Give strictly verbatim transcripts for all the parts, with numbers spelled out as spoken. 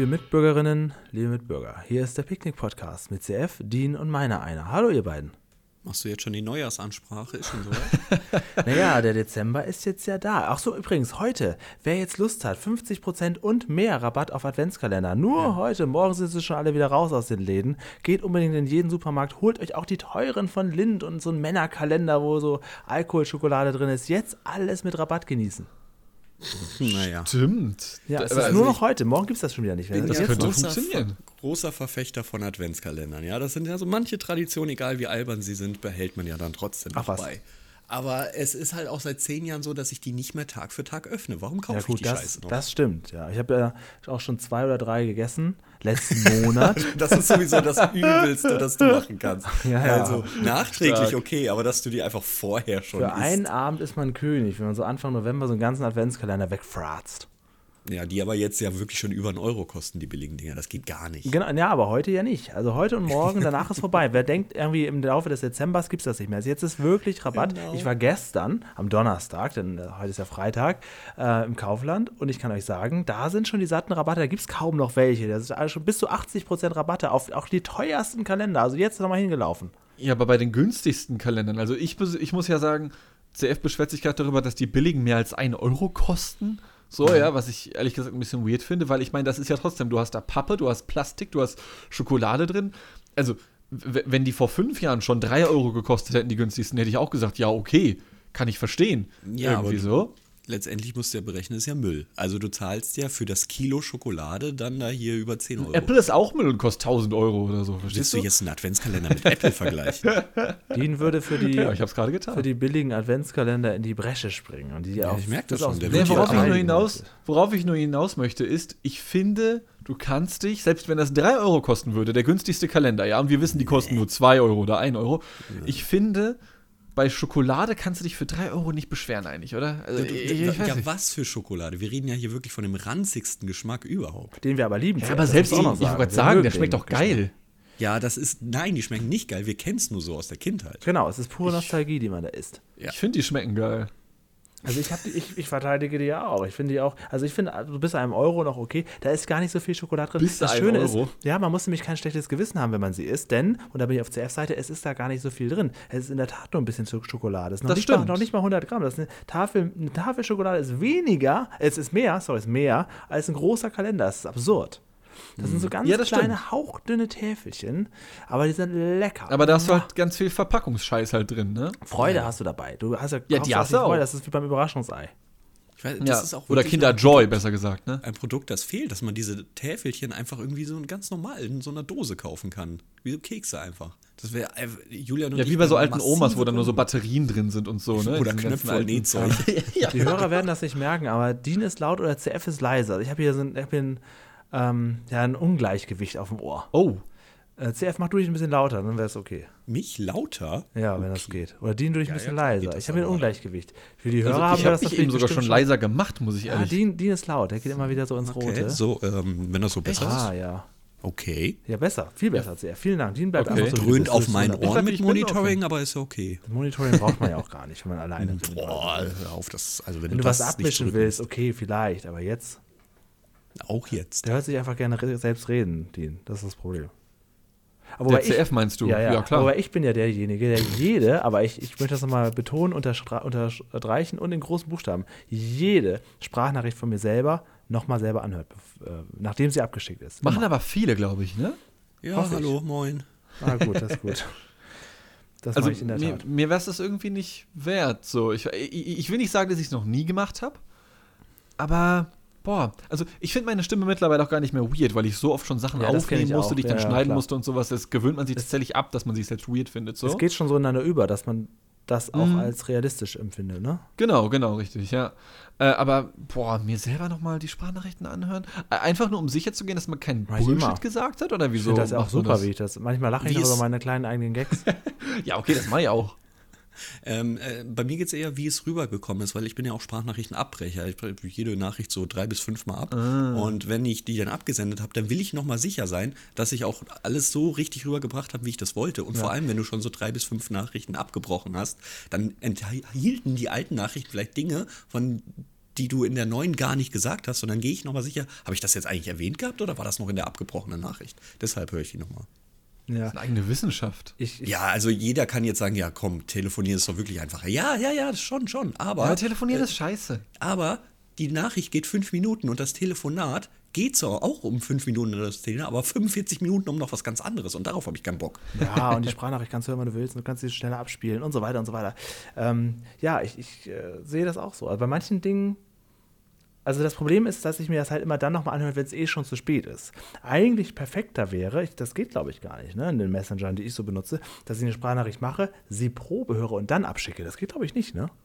Liebe Mitbürgerinnen, liebe Mitbürger, hier ist der Picknick-Podcast mit C F, Dean und meiner einer. Hallo ihr beiden. Machst du jetzt schon die Neujahrsansprache? Ist schon so? Naja, der Dezember ist jetzt ja da. Ach so, übrigens, heute, wer jetzt Lust hat, fünfzig Prozent und mehr Rabatt auf Adventskalender. Nur ja. heute, morgen sind sie schon alle wieder raus aus den Läden. Geht unbedingt in jeden Supermarkt, holt euch auch die teuren von Lindt und so einen Männerkalender, wo so Alkoholschokolade drin ist. Jetzt alles mit Rabatt genießen. Naja. Stimmt. Ja, es also ist nur noch heute. Morgen gibt es das schon wieder nicht. Bin das ja könnte großer, funktionieren. Großer Verfechter von Adventskalendern. Ja, das sind ja so manche Traditionen, egal wie albern sie sind, behält man ja dann trotzdem Ach, was? bei. Aber es ist halt auch seit zehn Jahren so, dass ich die nicht mehr Tag für Tag öffne. Warum kaufe Ja gut, ich die das, Scheiße noch? das stimmt. Ja, ich habe ja auch schon zwei oder drei gegessen letzten Monat. Das ist sowieso das Übelste, das du machen kannst. Ja, ja. Also nachträglich Stark. okay, aber dass du die einfach vorher schon Für isst. einen Abend ist man König, wenn man so Anfang November so einen ganzen Adventskalender wegfratzt. Ja, die aber jetzt ja wirklich schon über einen Euro kosten, die billigen Dinger. Das geht gar nicht. Genau, ja, aber heute ja nicht. Also heute und morgen, danach ist vorbei. Wer denkt, irgendwie im Laufe des Dezembers gibt es das nicht mehr. Also jetzt ist wirklich Rabatt. Genau. Ich war gestern am Donnerstag, denn äh, heute ist ja Freitag, äh, im Kaufland und ich kann euch sagen, da sind schon die satten Rabatte, da gibt es kaum noch welche. Das ist also schon bis zu achtzig Prozent Rabatte auf auch die teuersten Kalender. Also jetzt nochmal hingelaufen. Ja, aber bei den günstigsten Kalendern, also ich, ich muss ja sagen, C F beschwert sich gerade darüber, dass die billigen mehr als einen Euro kosten. So, ja, was ich ehrlich gesagt ein bisschen weird finde, weil ich meine, das ist ja trotzdem, du hast da Pappe, du hast Plastik, du hast Schokolade drin. Also, w- wenn die vor fünf Jahren schon drei Euro gekostet hätten, die günstigsten, hätte ich auch gesagt, ja, okay, kann ich verstehen. Ja, Irgendwie aber so. Letztendlich musst du ja berechnen, ist ja Müll. Also du zahlst ja für das Kilo Schokolade dann da hier über zehn Euro. Apple ist auch Müll und kostet tausend Euro oder so, verstehst Willst du du? jetzt einen Adventskalender mit Apple vergleichen? Dean würde für die, Ja, ich hab's gerade getan. für die billigen Adventskalender in die Bresche springen. Und die Ja, auch, ich merk das auch schon, der Nee, wird worauf, ich ja nur rein. hinaus, worauf ich nur hinaus möchte, ist, ich finde, du kannst dich, selbst wenn das drei Euro kosten würde, der günstigste Kalender, ja, und wir wissen, die kosten nur zwei Euro oder ein Euro, ich finde, bei Schokolade kannst du dich für drei Euro nicht beschweren eigentlich, oder? Also, Du, du, ich, ich weiß ja, nicht. was für Schokolade? Wir reden ja hier wirklich von dem ranzigsten Geschmack überhaupt. Den wir aber lieben. Ja, C F, aber das selbst, muss ich, auch ich noch wollte gerade Wir sagen, mögen der schmeckt den doch geil. Ja, das ist, nein, die schmecken nicht geil. Wir kennen es nur so aus der Kindheit. Genau, es ist pure Nostalgie, die man da isst. Ja. Ich finde, die schmecken geil. Also ich, hab die, ich, ich verteidige die ja auch. Ich finde die auch, also ich finde, du bist einem Euro noch okay. Da ist gar nicht so viel Schokolade drin. Bis das ein Schöne Euro? ist, ja, man muss nämlich kein schlechtes Gewissen haben, wenn man sie isst, denn, und da bin ich auf C F-Seite, es ist da gar nicht so viel drin. Es ist in der Tat nur ein bisschen Schokolade. Es ist noch, Das nicht mal, stimmt. noch nicht mal hundert Gramm. Das ist eine, Tafel, eine Tafel Schokolade ist weniger, es ist mehr, sorry, es ist mehr, als ein großer Kalender. Das ist absurd. Das sind so ganz Ja, das kleine, stimmt. hauchdünne Täfelchen, aber die sind lecker. Aber da hast du halt ganz viel Verpackungsscheiß halt drin, ne? Freude hast du dabei. Du hast ja, Ja, kaufst die auch hast du auch. Freude. Das ist wie beim Überraschungsei. Ich weiß, das Ja. ist auch Oder wirklich Kinder ein Joy, Produkt- besser gesagt, ne? Ein Produkt, das fehlt, dass man diese Täfelchen einfach irgendwie so ganz normal in so einer Dose kaufen kann. Wie so Kekse einfach. Das wäre Julian und Ja, ich wie bei so wären alten Omas, wo massive dann nur so Kunden. Batterien drin sind und so, ne? Oder Diesen Knöpfe ganzen und alten- Nähzeug. Ja. Die Hörer werden das nicht merken, aber Dean ist laut oder C F ist leise. Also ich habe hier, so ein, ich hab hier ein, ähm, ja, ein Ungleichgewicht auf dem Ohr. Oh, Äh, C F, mach du dich ein bisschen lauter, dann wäre es okay. Mich lauter? Ja, wenn das geht. Oder Dean durch ein Ja, bisschen ja, klar geht leiser. das Ich habe hier ein aber. Ungleichgewicht. Für die Hörer also haben ich wir habe das mich natürlich eben sogar bestimmt schon leiser gemacht, muss ich Ja, ehrlich. Dean, Dean ist laut. Der geht immer wieder so ins Okay, Rote. so, ähm, wenn das so besser Ah, ist. ja. Okay. Ja, besser. Viel besser, C F. Vielen Dank. Dean bleibt Okay. einfach so. wie Dröhnt du auf bist. meinen Das ist Ich Ohren sag, mit ich bin Monitoring, aber ist ja okay. Monitoring braucht man ja auch gar nicht, wenn man alleine bin. Boah, hör auf, das, also wenn, Wenn du du was das nicht abmischen drücken willst, okay, vielleicht. Aber jetzt, willst. Auch jetzt. der hört sich einfach gerne re- selbst reden, Dean. Das ist das Problem. Aber Der wobei C F meinst du? Ja, ja, Ja, klar. Aber ich bin ja derjenige, der jede, aber ich, ich möchte das nochmal betonen, unterstra- unterstreichen und in großen Buchstaben, jede Sprachnachricht von mir selber nochmal selber anhört, bef- äh, nachdem sie abgeschickt ist. Machen Immer. aber viele, glaube ich, ne? Ja, Hoffe ich. hallo, moin. Ah, gut, das ist gut. Das Also mache ich in der mir, Tat. mir wäre es das irgendwie nicht wert. So, ich, ich, ich will nicht sagen, dass ich es noch nie gemacht habe, aber boah, also ich finde meine Stimme mittlerweile auch gar nicht mehr weird, weil ich so oft schon Sachen Ja, das kenn aufnehmen ich musste, auch. die ich dann Ja, ja, schneiden klar. musste und sowas. Das gewöhnt man sich tatsächlich ab, dass man sich selbst weird findet. So. Es geht schon so ineinander über, dass man das auch Mhm. als realistisch empfindet, ne? Genau, genau, richtig, ja. Äh, aber, boah, mir selber nochmal die Sprachnachrichten anhören. Äh, einfach nur, um sicher zu gehen, dass man keinen Mach ich Bullshit immer. gesagt hat? Oder Ich wieso? finde das ja auch machst du super, das? wie ich das. Manchmal lache ich Wie noch über ist- meine kleinen eigenen Gags. Ja, okay, das mache ich auch. Ähm, äh, bei mir geht es eher, wie es rübergekommen ist, weil ich bin ja auch Sprachnachrichtenabbrecher. Ich breche jede Nachricht so drei bis fünf Mal ab. Und wenn ich die dann abgesendet habe, dann will ich nochmal sicher sein, dass ich auch alles so richtig rübergebracht habe, wie ich das wollte. Und vor allem, wenn du schon so drei bis fünf Nachrichten abgebrochen hast, dann enthielten die alten Nachrichten vielleicht Dinge, von die du in der neuen gar nicht gesagt hast. Und dann gehe ich nochmal sicher, habe ich das jetzt eigentlich erwähnt gehabt oder war das noch in der abgebrochenen Nachricht? Deshalb höre ich die nochmal. Ja. Das ist eine eigene Wissenschaft. Ich, ich, ja, also jeder kann jetzt sagen, ja komm, telefonieren ist doch wirklich einfacher. Ja, ja, ja, schon, schon. Aber ja, telefonieren äh, ist scheiße. Aber die Nachricht geht fünf Minuten und das Telefonat geht zwar auch um fünf Minuten das Telefonat, aber fünfundvierzig Minuten um noch was ganz anderes. Und darauf habe ich keinen Bock. Ja, und die Sprachnachricht kannst du hören, wann du willst. Und du kannst sie schneller abspielen und so weiter und so weiter. Ähm, ja, ich, ich äh, sehe das auch so. Also bei manchen Dingen. Also das Problem ist, dass ich mir das halt immer dann nochmal anhöre, wenn es eh schon zu spät ist. Eigentlich perfekter wäre, ich, das geht glaube ich gar nicht, ne, in den Messengern, die ich so benutze, dass ich eine Sprachnachricht mache, sie Probe höre und dann abschicke. Das geht glaube ich nicht, ne?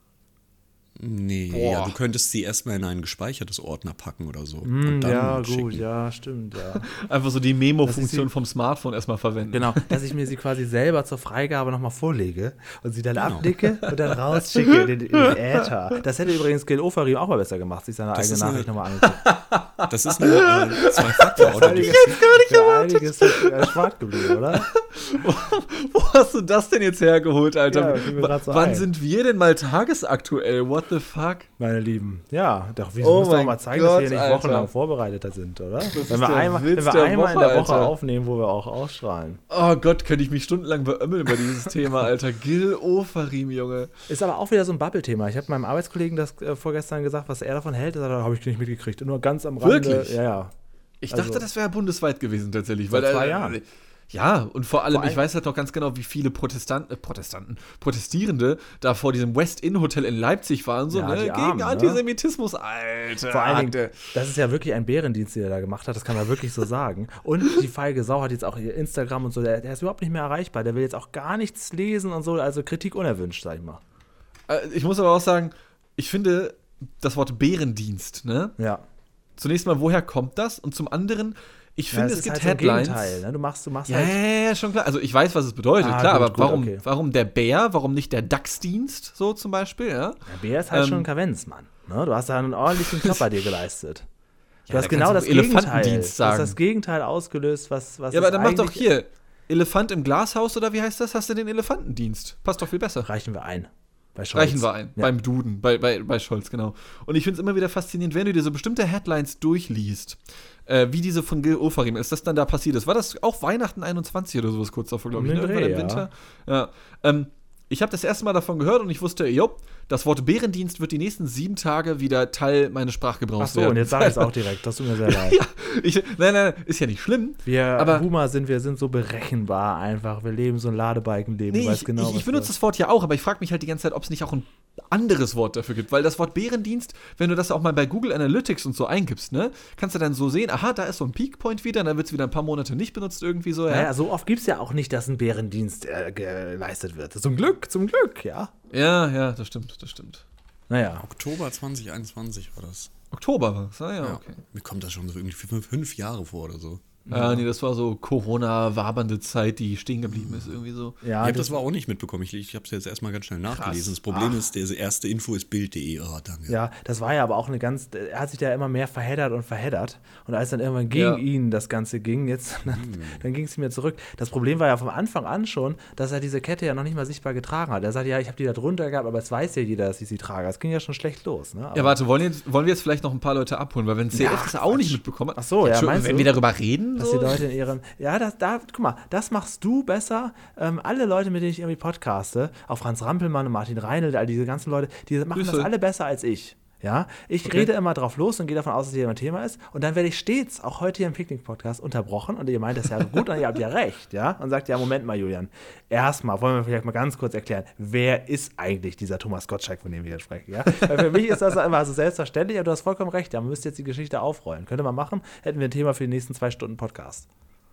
Nee, ja, du könntest sie erstmal in ein gespeichertes Ordner packen oder so. Mm, und dann ja, schicken. gut, ja, stimmt, ja. Einfach so die Memo-Funktion vom Smartphone erstmal verwenden. Genau, dass ich mir sie quasi selber zur Freigabe nochmal vorlege und sie dann genau. abnicke und dann rausschicke in den, in den Äther. Das hätte übrigens Gil Ofarim auch mal besser gemacht, sich seine das eigene Nachricht nochmal angeguckt. Das ist eine äh, Zwei-Faktor-Authentifikation. Jetzt gar nicht erwartet. Einiges ist erspart geblieben, oder? wo, wo hast du das denn jetzt hergeholt, Alter? Ja, so wann ein. sind wir denn mal tagesaktuell? What the fuck? Meine Lieben, ja, doch, wir oh müssen doch mal zeigen, Gott, dass wir hier nicht Alter. wochenlang vorbereiteter sind, oder? Das wenn wir einmal, wenn wir einmal Woche, in der Woche Alter. aufnehmen, wo wir auch ausstrahlen. Oh Gott, könnte ich mich stundenlang beömmeln über dieses Thema, Alter. Gil Ofarim, Junge. Ist aber auch wieder so ein Bubble-Thema. Ich habe meinem Arbeitskollegen das äh, vorgestern gesagt, was er davon hält. Das habe ich nicht mitgekriegt. Nur ganz am Rande. Wirklich? Ja, ja. Ich also, dachte, das wäre bundesweit gewesen tatsächlich. Vor weil, zwei äh, Jahren. Ja, und vor allem, vor allem, ich weiß halt noch ganz genau, wie viele Protestanten, äh, Protestanten, Protestierende da vor diesem West-Inn-Hotel in Leipzig waren, so, ja, ne, gegen Armen, Antisemitismus, ne? Alter. Vor allen Dingen, das ist ja wirklich ein Bärendienst, den er da gemacht hat, das kann man wirklich so sagen. Und die feige Sau hat jetzt auch ihr Instagram und so, der, der ist überhaupt nicht mehr erreichbar, der will jetzt auch gar nichts lesen und so, also Kritik unerwünscht, sag ich mal. Äh, ich muss aber auch sagen, ich finde das Wort Bärendienst, ne? Ja. Zunächst mal, woher kommt das? Und zum anderen, ich finde, ja, es gibt halt Headlines. So Gegenteil, ne? Du machst, du machst ja, halt. Ja, schon klar. Also ich weiß, was es bedeutet, ah, klar, gut, aber gut, warum, okay. warum der Bär, warum nicht der Dachsdienst, so zum Beispiel, ja? Der Bär ist halt ähm, schon ein Kavenzmann. Ne? Du hast da einen ordentlichen Job bei dir geleistet. Du ja, hast genau das Gegenteil. Du hast sagen. das Gegenteil ausgelöst, was, was ja, aber dann mach doch hier Elefant im Glashaus oder wie heißt das? Hast du den Elefantendienst? Passt doch viel besser. Reichen wir ein. Bei Scholz. Reichen wir ein, ja. Beim Duden, bei, bei, bei Scholz, genau. Und ich finde es immer wieder faszinierend, wenn du dir so bestimmte Headlines durchliest, äh, wie diese von Gil Ofarim, ist das dann da passiert ist. War das auch Weihnachten einundzwanzig oder sowas kurz davor, glaube ich, ne? Dreh, im ja. Winter? Ja. Ähm, ich habe das erste Mal davon gehört und ich wusste, jo, das Wort Bärendienst wird die nächsten sieben Tage wieder Teil meines Sprachgebrauchs Ach so, werden. und jetzt sage ich es auch direkt, das tut mir sehr leid. ja, ich, nein, nein, ist ja nicht schlimm. Wir aber Boomer sind, wir sind so berechenbar einfach. Wir leben so ein Ladebalkenleben. Nee, weiß ich, genau, ich, ich benutze das Wort ja auch, aber ich frage mich halt die ganze Zeit, ob es nicht auch ein anderes Wort dafür gibt. Weil das Wort Bärendienst, wenn du das auch mal bei Google Analytics und so eingibst, ne, kannst du dann so sehen, aha, da ist so ein Peakpoint wieder, und dann wird es wieder ein paar Monate nicht benutzt irgendwie so. Ja, naja, so oft gibt es ja auch nicht, dass ein Bärendienst äh, geleistet wird. Zum Glück, zum Glück, ja. Ja, ja, das stimmt, das stimmt. Naja. Oktober zwanzig einundzwanzig war das. Oktober war es, ah, ja, ja, okay. Mir kommt das schon so irgendwie fünf, fünf Jahre vor oder so. Ja, nee, das war so Corona-wabernde Zeit, die stehen geblieben ist, irgendwie so. Ja, ich habe das aber auch nicht mitbekommen. Ich, ich habe es jetzt erstmal ganz schnell nachgelesen. Krass. Das Problem Ach. ist, der erste Info ist bild punkt de. Oh, danke. Ja, das war ja aber auch eine ganz, er hat sich da immer mehr verheddert und verheddert. Und als dann irgendwann gegen ja. ihn das Ganze ging, jetzt, dann, hm. dann ging es mir zurück. Das Problem war ja vom Anfang an schon, dass er diese Kette ja noch nicht mal sichtbar getragen hat. Er sagte, ja, ich habe die da drunter gehabt, aber es weiß ja jeder, dass ich sie trage. Das ging ja schon schlecht los. Ne? Ja, warte, wollen, jetzt, wollen wir jetzt vielleicht noch ein paar Leute abholen? Weil wenn C F ja, das auch nicht mitbekommen hat. Ach so, ja, meinst wenn du, wir darüber reden, dass so? die Leute in ihrem Ja, das, da, guck mal, das machst du besser. Ähm, alle Leute, mit denen ich irgendwie podcaste, auch Franz Rampelmann und Martin Reinl, all diese ganzen Leute, die machen Grüße. das alle besser als ich. Ja, ich okay. rede immer drauf los und gehe davon aus, dass hier ein Thema ist. Und dann werde ich stets, auch heute hier im Picknick-Podcast, unterbrochen. Und ihr meint das ja gut und ihr habt ja recht. Ja, und sagt, ja, Moment mal, Julian. Erstmal wollen wir vielleicht mal ganz kurz erklären, wer ist eigentlich dieser Thomas Gottschalk, von dem wir hier sprechen? Ja? Weil für mich ist das immer so selbstverständlich, aber du hast vollkommen recht. Ja, man müsste jetzt die Geschichte aufrollen. Könnte man machen, hätten wir ein Thema für die nächsten zwei Stunden Podcast.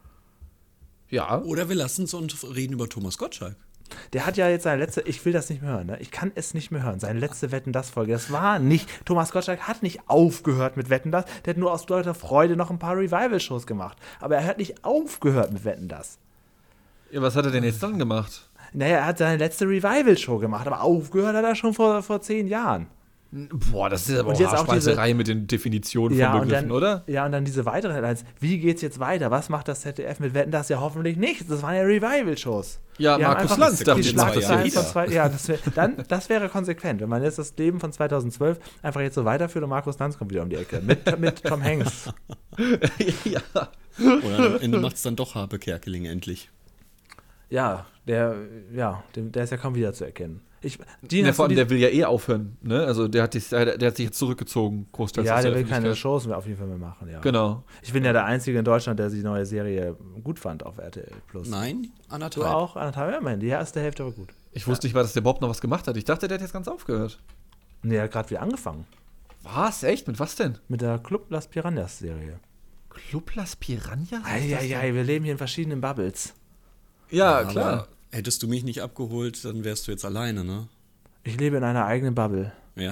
Ja. Oder wir lassen es und reden über Thomas Gottschalk. Der hat ja jetzt seine letzte, ich will das nicht mehr hören, ne? Ich kann es nicht mehr hören, seine letzte Wetten-Das-Folge, das war nicht, Thomas Gottschalk hat nicht aufgehört mit Wetten-Das, der hat nur aus lauter Freude noch ein paar Revival-Shows gemacht, aber er hat nicht aufgehört mit Wetten-Das. Ja, was hat er denn jetzt dann gemacht? Naja, er hat seine letzte Revival-Show gemacht, aber aufgehört hat er schon vor, vor zehn Jahren. Boah, das ist aber Und auch jetzt auch Haarspalterei mit den Definitionen Ja, von und Begriffen, dann, oder? ja, und dann diese weiteren Headlines. Wie geht's jetzt weiter? Was macht das Z D F mit Wetten? Das ja hoffentlich nichts. Das waren ja Revival-Shows. Ja, Die haben Markus einfach Lanz die dachte jetzt Schlagzeilen zwei von zwei, ja, das, wär, dann, das wäre konsequent, wenn man jetzt das Leben von zweitausendzwölf einfach jetzt so weiterführt und Markus Lanz kommt wieder um die Ecke. Mit, mit Tom Hanks. Ja. Oder am Ende macht es dann doch Harpe Kerkeling endlich. Ja, der, ja, der, der ist ja kaum wieder zu erkennen. Ich, die, Ja, hast vor allem, du die, der will ja eh aufhören, ne? Also der hat, sich, der, der hat sich jetzt zurückgezogen, großteils. ja, aus der der will keine Öffentlichkeit. Shows mehr auf jeden Fall mehr machen, ja. Genau. Ich bin ja der Einzige in Deutschland, der die neue Serie gut fand auf R T L Plus. Nein, Du anderthalb. auch? Anderthalb? Ja, immerhin. Die erste Hälfte war gut. Ich wusste nicht mal, dass der Bob noch was gemacht hat. Ich dachte, der hat jetzt ganz aufgehört. Nee, er hat gerade wieder angefangen. Was? Echt? Mit was denn? Mit der Club Las Piranhas Serie. Club Las Piranhas? Eieiei, wir leben hier in verschiedenen Bubbles. Ja, Aber klar. hättest du mich nicht abgeholt, dann wärst du jetzt alleine, ne? Ich lebe in einer eigenen Bubble. Ja.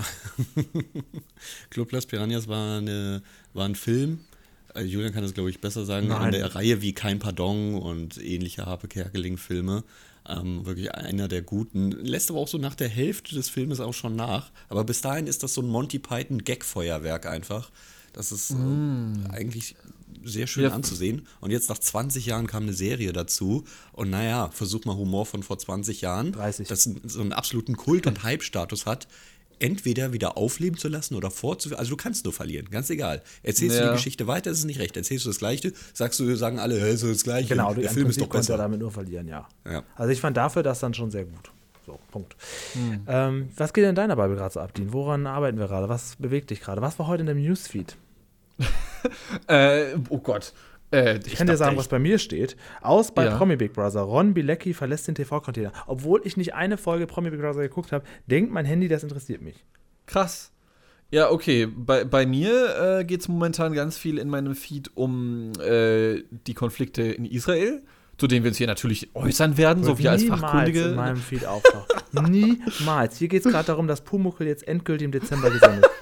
Club Las Piranhas war, eine, war ein Film. Äh, Julian kann das, glaube ich, besser sagen. Nein. In der Reihe wie Kein Pardon und ähnliche Harpe Kerkeling-Filme. Ähm, wirklich einer der guten. Lässt aber auch so nach der Hälfte des Filmes auch schon nach. Aber bis dahin ist das so ein Monty Python-Gag-Feuerwerk einfach. Das ist äh, Mm. eigentlich sehr schön Ja. anzusehen. Und jetzt nach zwanzig Jahren kam eine Serie dazu. Und naja, versuch mal Humor von vor zwanzig Jahren, dreißig. das so einen absoluten Kult- und Hype-Status hat, entweder wieder aufleben zu lassen oder fortzuführen. Also du kannst nur verlieren, ganz egal. Erzählst du Ja. die Geschichte weiter, ist es nicht recht. Erzählst du das Gleiche, sagst du, sagen alle, hey, ist das Gleiche. Genau, der im Film ist Prinzip doch konnte er besser. damit nur verlieren, ja. Ja. Also ich fand dafür das dann schon sehr gut. So, Punkt. Ähm, was geht denn in deiner Bubble gerade so ab, Dean? Woran arbeiten wir gerade? Was bewegt dich gerade? Was war heute in dem Newsfeed? Äh, oh Gott. Äh, Ich kann dir sagen, was bei mir steht. Aus bei Ja. Promi Big Brother. Ron Bilecki verlässt den T V-Container. Obwohl ich nicht eine Folge Promi Big Brother geguckt habe, denkt mein Handy, das interessiert mich. Krass. Ja, okay. Bei, bei mir äh, geht es momentan ganz viel in meinem Feed um äh, die Konflikte in Israel, zu denen wir uns hier natürlich äußern werden, so wie als Niemals Fachkundige. in meinem Feed auftaucht. Niemals. Hier geht es gerade darum, dass Pumuckl jetzt endgültig im Dezember gesendet wird.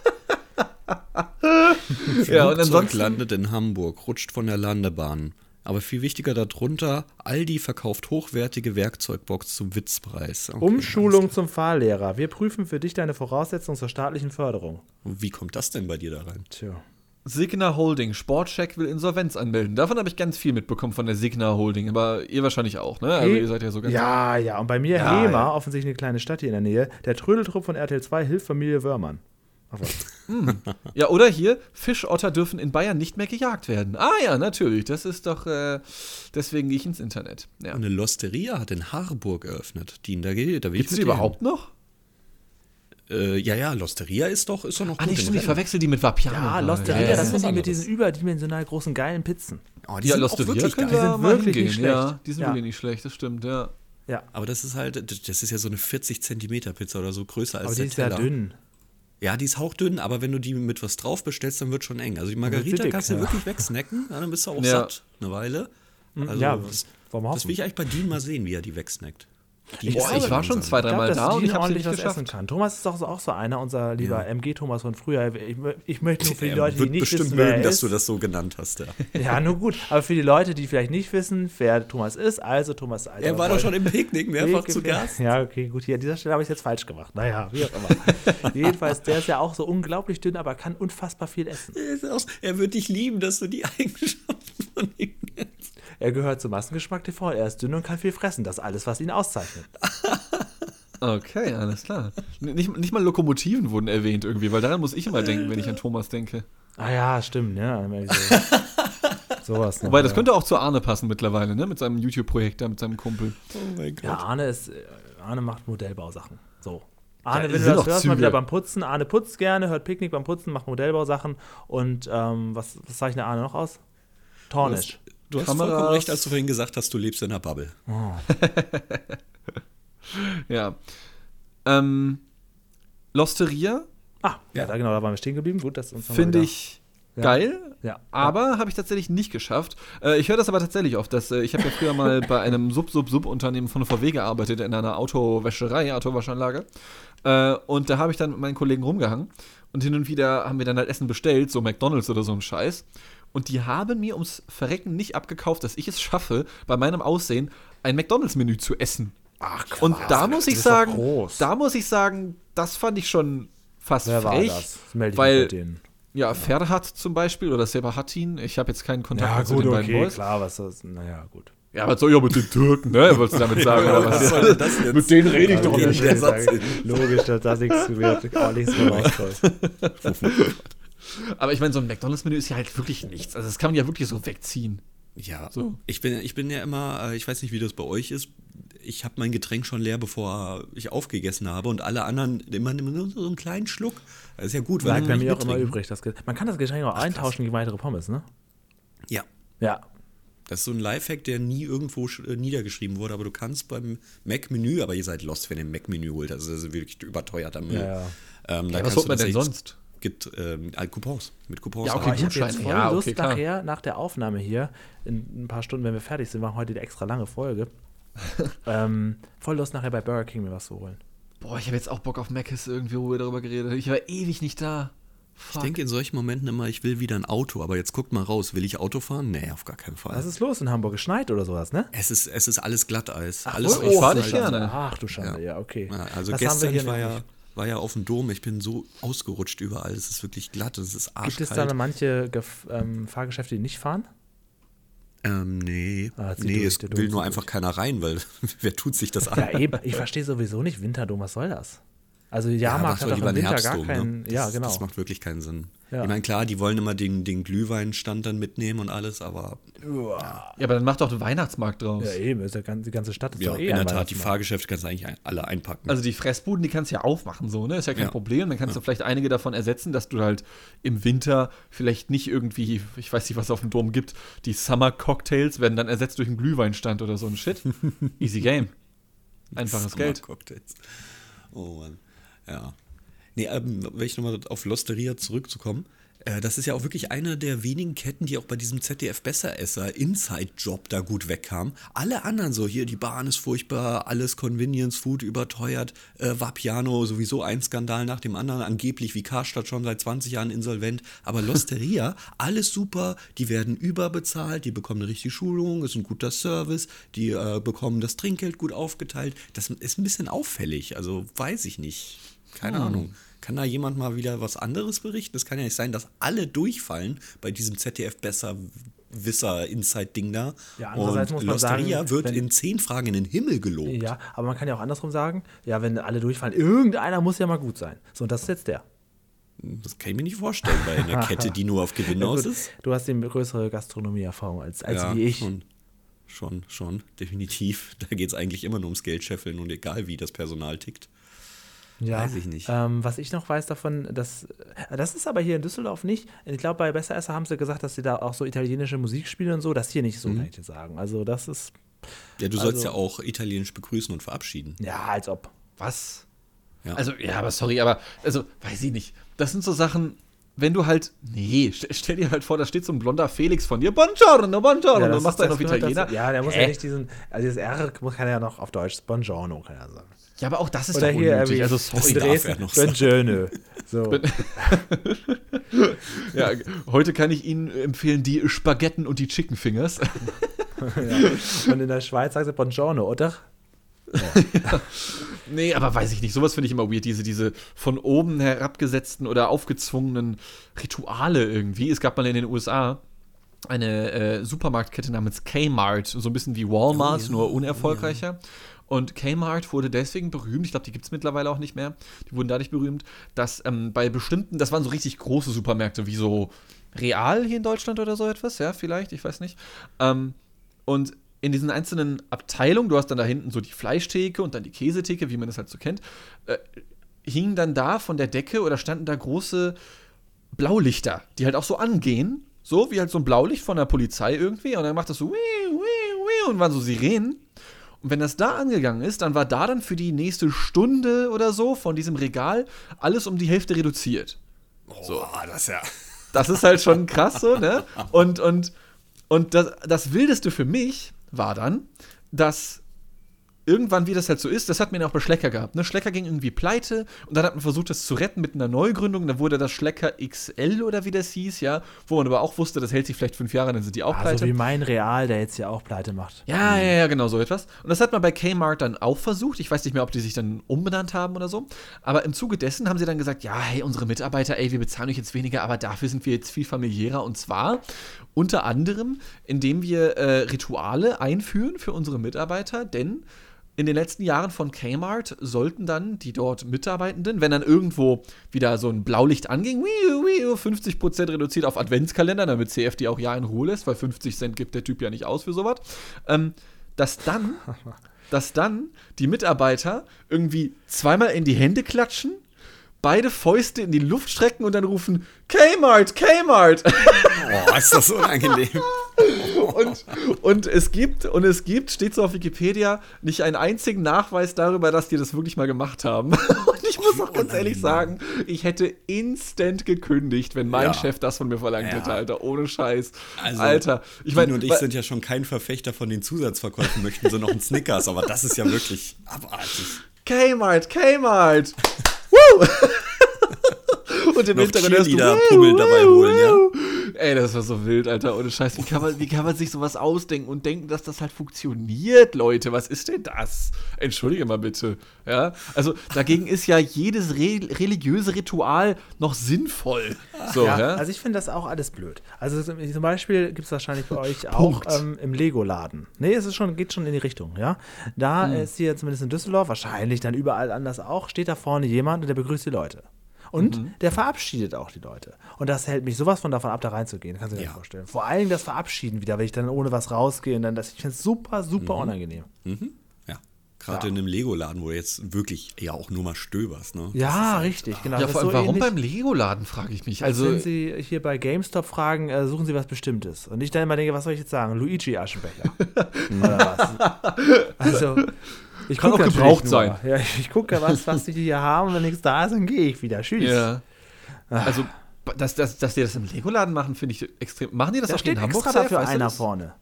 Ja, und Flugzeug ansonsten landet in Hamburg, rutscht von der Landebahn. Aber viel wichtiger darunter, Aldi verkauft hochwertige Werkzeugbox zum Witzpreis. Okay, Umschulung zum Fahrlehrer. Wir prüfen für dich deine Voraussetzungen zur staatlichen Förderung. alles- Wie kommt das denn bei dir da rein? Tja. Signa Holding, Sportcheck will Insolvenz anmelden. Davon habe ich ganz viel mitbekommen von der Signa Holding, aber ihr wahrscheinlich auch, ne? Also He- ihr seid ja so ganz. Ja, ja. Und bei mir Ja, Hema, ja. offensichtlich eine kleine Stadt hier in der Nähe. Der Trödeltrupp von R T L zwei hilft Familie Wörmann. Ach was. Ja, oder hier, Fischotter dürfen in Bayern nicht mehr gejagt werden. Ah ja, natürlich. Das ist doch, äh, deswegen gehe ich ins Internet. Ja. Eine Losteria hat in Harburg eröffnet. Die, da, geht- da will Gibt es ich die mit dir überhaupt noch? hin. Äh, ja, ja, Losteria ist doch, ist doch noch Ah, gut nee, im stimmt, ich Rennen. verwechsel die mit Vapiano. Ja, Losteria, ja, das, das ist sind was die mit anderes. diesen überdimensional großen, geilen Pizzen. Oh, die Ja, sind auch Losteria wirklich können geil. wir Die sind mal wirklich hingehen. nicht Ja, schlecht. die sind Ja. wirklich nicht schlecht, das stimmt, ja. Ja, Aber das ist halt, das ist ja so eine vierzig Zentimeter Pizza oder so, größer als aber die der ist ja Teller. dünn. Ja, die ist hauchdünn, aber wenn du die mit was drauf bestellst, dann wird schon eng. Also die wird sie Margarita dick, kannst du ja. wirklich wegsnacken, ja, dann bist du auch Ja. satt eine Weile. Also ja, das, warum das hoffen? will ich eigentlich bei Dean mal sehen, wie er die wegsnackt. Die Ich ist Boah, glaube, ich war schon langsam. zwei, Ich glaube, dreimal dass da und Dean ich habe es ordentlich nicht was geschafft. essen kann. Thomas ist doch so, auch so einer, unser lieber Ja. M G-Thomas von früher. Ich, mö- ich möchte nur für die Er Leute, die wird nicht bestimmt wissen, wer mögen, er dass ist. du das so genannt hast. Ja. Ja, nur gut. Aber für die Leute, die vielleicht nicht wissen, wer Thomas ist, also Thomas Alter. Er war doch schon im Picknick mehrfach zu Ungefähr- Gast. Ja, okay, gut. Hier an dieser Stelle habe ich es jetzt falsch gemacht. Naja, wie auch immer. Jedenfalls, der ist ja auch so unglaublich dünn, aber kann unfassbar viel essen. Er ist auch- Er wird dich lieben, dass du die Eigenschaften von ihm kennst. Er gehört zum Massengeschmack T V. Er ist dünn und kann viel fressen. Das ist alles, was ihn auszeichnet. Okay, alles klar. N- Nicht, nicht mal Lokomotiven wurden erwähnt irgendwie, weil daran muss ich immer denken, wenn ich an Thomas denke. Ah ja, stimmt. Ja, so. Sowas. noch, Wobei, das ja. könnte auch zu Arne passen mittlerweile, ne? Mit seinem YouTube-Projekt da, mit seinem Kumpel. Oh mein Gott. Ja, Arne ist, äh, Arne macht Modellbausachen. So. Arne, Ja, wenn sind du das auch hörst, mal Züge. wieder beim Putzen. Arne putzt gerne, hört Picknick beim Putzen, macht Modellbausachen. Und ähm, was, was zeichnet Arne noch aus? Tornisch. Du hast Kameras. vollkommen recht, als du vorhin gesagt hast, du lebst in einer Bubble. Ja. Ähm, Losteria Ah, ja, Ja. da genau, da waren wir stehen geblieben. Gut, dass uns noch mal finde wieder- ich Ja. geil, Ja. aber habe ich tatsächlich nicht geschafft. Äh, ich höre das aber tatsächlich oft. Dass, äh, ich habe ja früher mal bei einem Sub-Sub-Sub-Unternehmen von V W gearbeitet, in einer Autowäscherei, Autowaschanlage. Äh, und da habe ich dann mit meinen Kollegen rumgehangen. Und hin und wieder haben wir dann halt Essen bestellt, so McDonalds oder so ein Scheiß. Und die haben mir ums Verrecken nicht abgekauft, dass ich es schaffe, bei meinem Aussehen ein McDonalds-Menü zu essen. Ach, Quatsch. Und da muss ich Das ist doch sagen, groß. da muss ich sagen, das fand ich schon fast Wer war frech. das? Melde ich weil- mich mit denen. Ja, Ferhat zum Beispiel oder Sebahattin. Ich habe jetzt keinen Kontakt Ja, mehr zu gut, den beiden okay, Boys. klar, was das, naja, gut. Ja, was soll ich auch mit den Türken, ne? Wolltest du damit sagen? oder was? Was soll denn das jetzt? Mit denen rede ich doch Okay, nicht. der Satz. Logisch, dass da nichts wird, auch nichts vorauskommt. Aber ich meine, so ein McDonalds-Menü ist ja halt wirklich nichts. Also das kann man ja wirklich so wegziehen. Ja, So. ich bin, ich bin ja immer, äh, ich weiß nicht, wie das bei euch ist. Ich habe mein Getränk schon leer, bevor ich aufgegessen habe und alle anderen immer nur so einen kleinen Schluck. Das ist ja gut, weil Bleibt bei dann mir auch immer mittrinken. übrig. Das Ge- Man kann das Getränk auch eintauschen gegen weitere Pommes, ne? Ja, Ja. das ist so ein Lifehack, der nie irgendwo sch- äh, niedergeschrieben wurde, aber du kannst beim Mac-Menü, aber ihr seid lost, wenn ihr ein Mac-Menü holt, also das ist wirklich überteuerter Müll. Ja, ja. Ähm, da Ja, was kannst holt du man das denn echt- sonst? Gibt ähm, äh, Coupons. Mit Coupons. Ja, okay, Aber ich habe Gutscheine, jetzt voll ja, okay, Lust klar. nachher, nach der Aufnahme hier, in ein paar Stunden, wenn wir fertig sind, machen heute die extra lange Folge, ähm, voll Lust nachher bei Burger King mir was zu holen. Boah, ich habe jetzt auch Bock auf Mc's irgendwie, wo wir darüber geredet haben. Ich war ewig nicht da. Ich Fuck. denke in solchen Momenten immer, ich will wieder ein Auto, aber jetzt guckt mal raus, will ich Auto fahren? Nee, auf gar keinen Fall. Was ist los in Hamburg? Geschneit oder sowas, ne? Es ist, es ist alles Glatteis. alles oh, ich fahr nicht halt- gerne. Ach du Schande, ja, Ja. okay. Ja, also Das haben wir gestern, hier ich war ja, nämlich. war ja auf dem Dom, ich bin so ausgerutscht überall, es ist wirklich glatt, es ist arschkalt. Gibt es da manche Gef ähm, Fahrgeschäfte, die nicht fahren? Ähm, nee, Ah, zieh nee, durch, es der Dom will zieht nur durch. einfach keiner rein, weil wer tut sich das an? Ja, eben. Ich verstehe sowieso nicht Winterdom, was soll das? Also Jahrmarkt mach hat doch im einen Winter gar Herbstdom, keinen. ne? Ja, Das- genau. Das macht wirklich keinen Sinn. Ja. Ich meine, klar, die wollen immer den, den Glühweinstand dann mitnehmen und alles, aber Uah. Ja, aber dann mach doch den Weihnachtsmarkt draus. Ja, eben. Ist ja ganz, die ganze Stadt ist ja, doch eh in ein der Tat, die Weihnachtsmarkt. Fahrgeschäfte kannst du eigentlich ein- alle einpacken. Also die Fressbuden, die kannst du ja aufmachen, so, ne? Ist ja kein Ja. Problem. Dann kannst du vielleicht einige davon ersetzen, dass du halt im Winter vielleicht nicht irgendwie, ich weiß nicht, was es auf dem Dom gibt, die Summer Cocktails werden dann ersetzt durch einen Glühweinstand oder so ein Shit. Easy Game. Einfaches Geld. Cocktails. Oh Mann. Ja. Nee, ähm, wenn ich nochmal auf Losteria zurückzukommen, äh, das ist ja auch wirklich eine der wenigen Ketten, die auch bei diesem Z D F-Besseresser Inside-Job da gut wegkam. Alle anderen so, hier, die Bahn ist furchtbar, alles Convenience Food überteuert, äh, Vapiano sowieso ein Skandal nach dem anderen, angeblich wie Karstadt schon seit zwanzig Jahren insolvent, aber Losteria, alles super, die werden überbezahlt, die bekommen eine richtige Schulung, ist ein guter Service, die äh, bekommen das Trinkgeld gut aufgeteilt. Das ist ein bisschen auffällig, also weiß ich nicht. Keine Hm. Ahnung. Kann da jemand mal wieder was anderes berichten? Es kann ja nicht sein, dass alle durchfallen bei diesem Z D F-Besser-Wisser-Inside-Ding da. Ja, andererseits und muss man Losteria sagen, wird wenn- in zehn Fragen in den Himmel gelobt. Ja, aber man kann ja auch andersrum sagen, ja, wenn alle durchfallen, irgendeiner muss ja mal gut sein. So, und das ist jetzt der. Das kann ich mir nicht vorstellen bei einer Kette, die nur auf Gewinn Ja, aus gut, ist. du hast eben größere Gastronomieerfahrung als, als ja, wie ich. Schon, schon, schon, definitiv. Da geht es eigentlich immer nur ums Geldscheffeln und egal, wie das Personal tickt. Ja, Weiß ich nicht. Ähm, was ich noch weiß davon, dass, äh, das ist aber hier in Düsseldorf nicht. Ich glaube, bei Besseresser haben sie gesagt, dass sie da auch so italienische Musik spielen und so. Das hier nicht so, kann ich dir sagen. Also, das ist, Ja, du sollst Also- ja auch italienisch begrüßen und verabschieden. ja, als ob. Was? Ja. Also, ja, aber sorry, aber, also, weiß ich nicht. Das sind so Sachen, wenn du halt, nee, st stell dir halt vor, da steht so ein blonder Felix von dir, Buongiorno, Buongiorno, Ja, und du das machst ist- einen auf das gehört Italiener. dazu. Ja, der muss Hä? ja nicht diesen, also dieses R kann er ja noch auf Deutsch, Buongiorno kann er sagen. Ja, aber auch das ist Oder doch hier, unnötig. wie Also, Das sorry. in darf Dresden, er noch sagen. Buongiorno. So. Ja, heute kann ich Ihnen empfehlen die Spaghetten und die Chicken Fingers. ja. Und in der Schweiz sagt er Buongiorno, oder? Nee, aber weiß ich nicht. Sowas finde ich immer weird. Diese, diese von oben herabgesetzten oder aufgezwungenen Rituale irgendwie. Es gab mal in den U S A eine äh, Supermarktkette namens Kmart. So ein bisschen wie Walmart, Oh ja, nur unerfolgreicher. Und Kmart wurde deswegen berühmt, ich glaube, die gibt es mittlerweile auch nicht mehr, die wurden dadurch berühmt, dass ähm, bei bestimmten, das waren so richtig große Supermärkte, wie so Real hier in Deutschland oder so etwas, ja, vielleicht, ich weiß nicht. Ähm, und in diesen einzelnen Abteilungen, du hast dann da hinten so die Fleischtheke und dann die Käsetheke, wie man das halt so kennt, äh, hingen dann da von der Decke oder standen da große Blaulichter, die halt auch so angehen, so wie halt so ein Blaulicht von der Polizei irgendwie, und dann macht das so wii, wii, wii, und waren so Sirenen. Und wenn das da angegangen ist, dann war da dann für die nächste Stunde oder so von diesem Regal alles um die Hälfte reduziert. So, das ist ja. Das ist halt schon krass so, ne? Und, und, und das, das Wildeste für mich war dann, dass irgendwann, wie das halt so ist, das hat man ja auch bei Schlecker gehabt. Ne? Schlecker ging irgendwie pleite und dann hat man versucht, das zu retten mit einer Neugründung. Dann wurde das Schlecker X L oder wie das hieß, ja, wo man aber auch wusste, das hält sich vielleicht fünf Jahre, dann sind die auch Also pleite. wie mein Real, der jetzt ja auch pleite macht. Ja, ja, ja, genau, so etwas. Und das hat man bei Kmart dann auch versucht. Ich weiß nicht mehr, ob die sich dann umbenannt haben oder so. Aber im Zuge dessen haben sie dann gesagt, ja, hey, unsere Mitarbeiter, ey, wir bezahlen euch jetzt weniger, aber dafür sind wir jetzt viel familiärer. Und zwar unter anderem, indem wir äh, Rituale einführen für unsere Mitarbeiter, denn in den letzten Jahren von Kmart sollten dann die dort Mitarbeitenden, wenn dann irgendwo wieder so ein Blaulicht anging, wiu, wiu, fünfzig Prozent reduziert auf Adventskalender, damit C F die auch ja in Ruhe lässt, weil fünfzig Cent gibt der Typ ja nicht aus für sowas, ähm, dass dann, dass dann die Mitarbeiter irgendwie zweimal in die Hände klatschen, beide Fäuste in die Luft strecken und dann rufen, Kmart, Kmart! Oh, ist das unangenehm. Und, und es gibt, und es gibt, steht so auf Wikipedia, nicht einen einzigen Nachweis darüber, dass die das wirklich mal gemacht haben. Und ich muss auch ganz ehrlich sagen, ich hätte instant gekündigt, wenn mein Ja. Chef das von mir verlangt Ja. hätte, Alter. Ohne Scheiß. Also, Alter. Ich Dino meine, und ich sind ja schon kein Verfechter von den Zusatzverkäufen, möchten so noch einen Snickers, aber das ist ja wirklich abartig. Kmart, Kmart. Woo! Und im Noch Hintergrund hörst du, Cheerleader "Woo, Pummel dabei woo, holen, ja?" woo." Ey, das war so wild, Alter. Ohne Scheiß. Wie kann man, wie kann man sich sowas ausdenken und denken, dass das halt funktioniert, Leute? Was ist denn das? Entschuldige mal bitte. Ja? Also, dagegen ist ja jedes re religiöse Ritual noch sinnvoll. So, ja, ja? Also ich finde das auch alles blöd. Also zum Beispiel gibt es wahrscheinlich bei euch auch Punkt. ähm, im Lego-Laden. Nee, es ist schon, geht schon in die Richtung, ja. Da Hm. ist hier zumindest in Düsseldorf, wahrscheinlich dann überall anders auch, steht da vorne jemand und der begrüßt die Leute. Und Mhm. der verabschiedet auch die Leute. Und das hält mich sowas von davon ab, da reinzugehen. Kannst du dir Ja. nicht vorstellen. Vor allem das Verabschieden wieder, wenn ich dann ohne was rausgehe. Und dann das, ich finde es super, super unangenehm. Mhm. Ja. Gerade Ja. in einem Lego-Laden, wo du jetzt wirklich ja auch nur mal stöberst, ne? Ja, richtig, genau. ja, Das ist vor allem, so warum ähnlich, beim Lego-Laden, frage ich mich. als Also, wenn Sie hier bei GameStop fragen, äh, suchen Sie was Bestimmtes. Und ich dann immer denke, was soll ich jetzt sagen? Luigi-Aschenbecher. Oder was? Also, ich Kann gucke auch natürlich gebraucht nur. sein. Ja, ich, ich gucke, was, was die hier haben. Und wenn nichts da ist, dann gehe ich wieder. Tschüss. ja. Also, dass, dass, dass die das im Lego-Laden machen, finde ich extrem. Machen die das Da auch steht in Hamburg? extra dafür Weißt du einer das? vorne.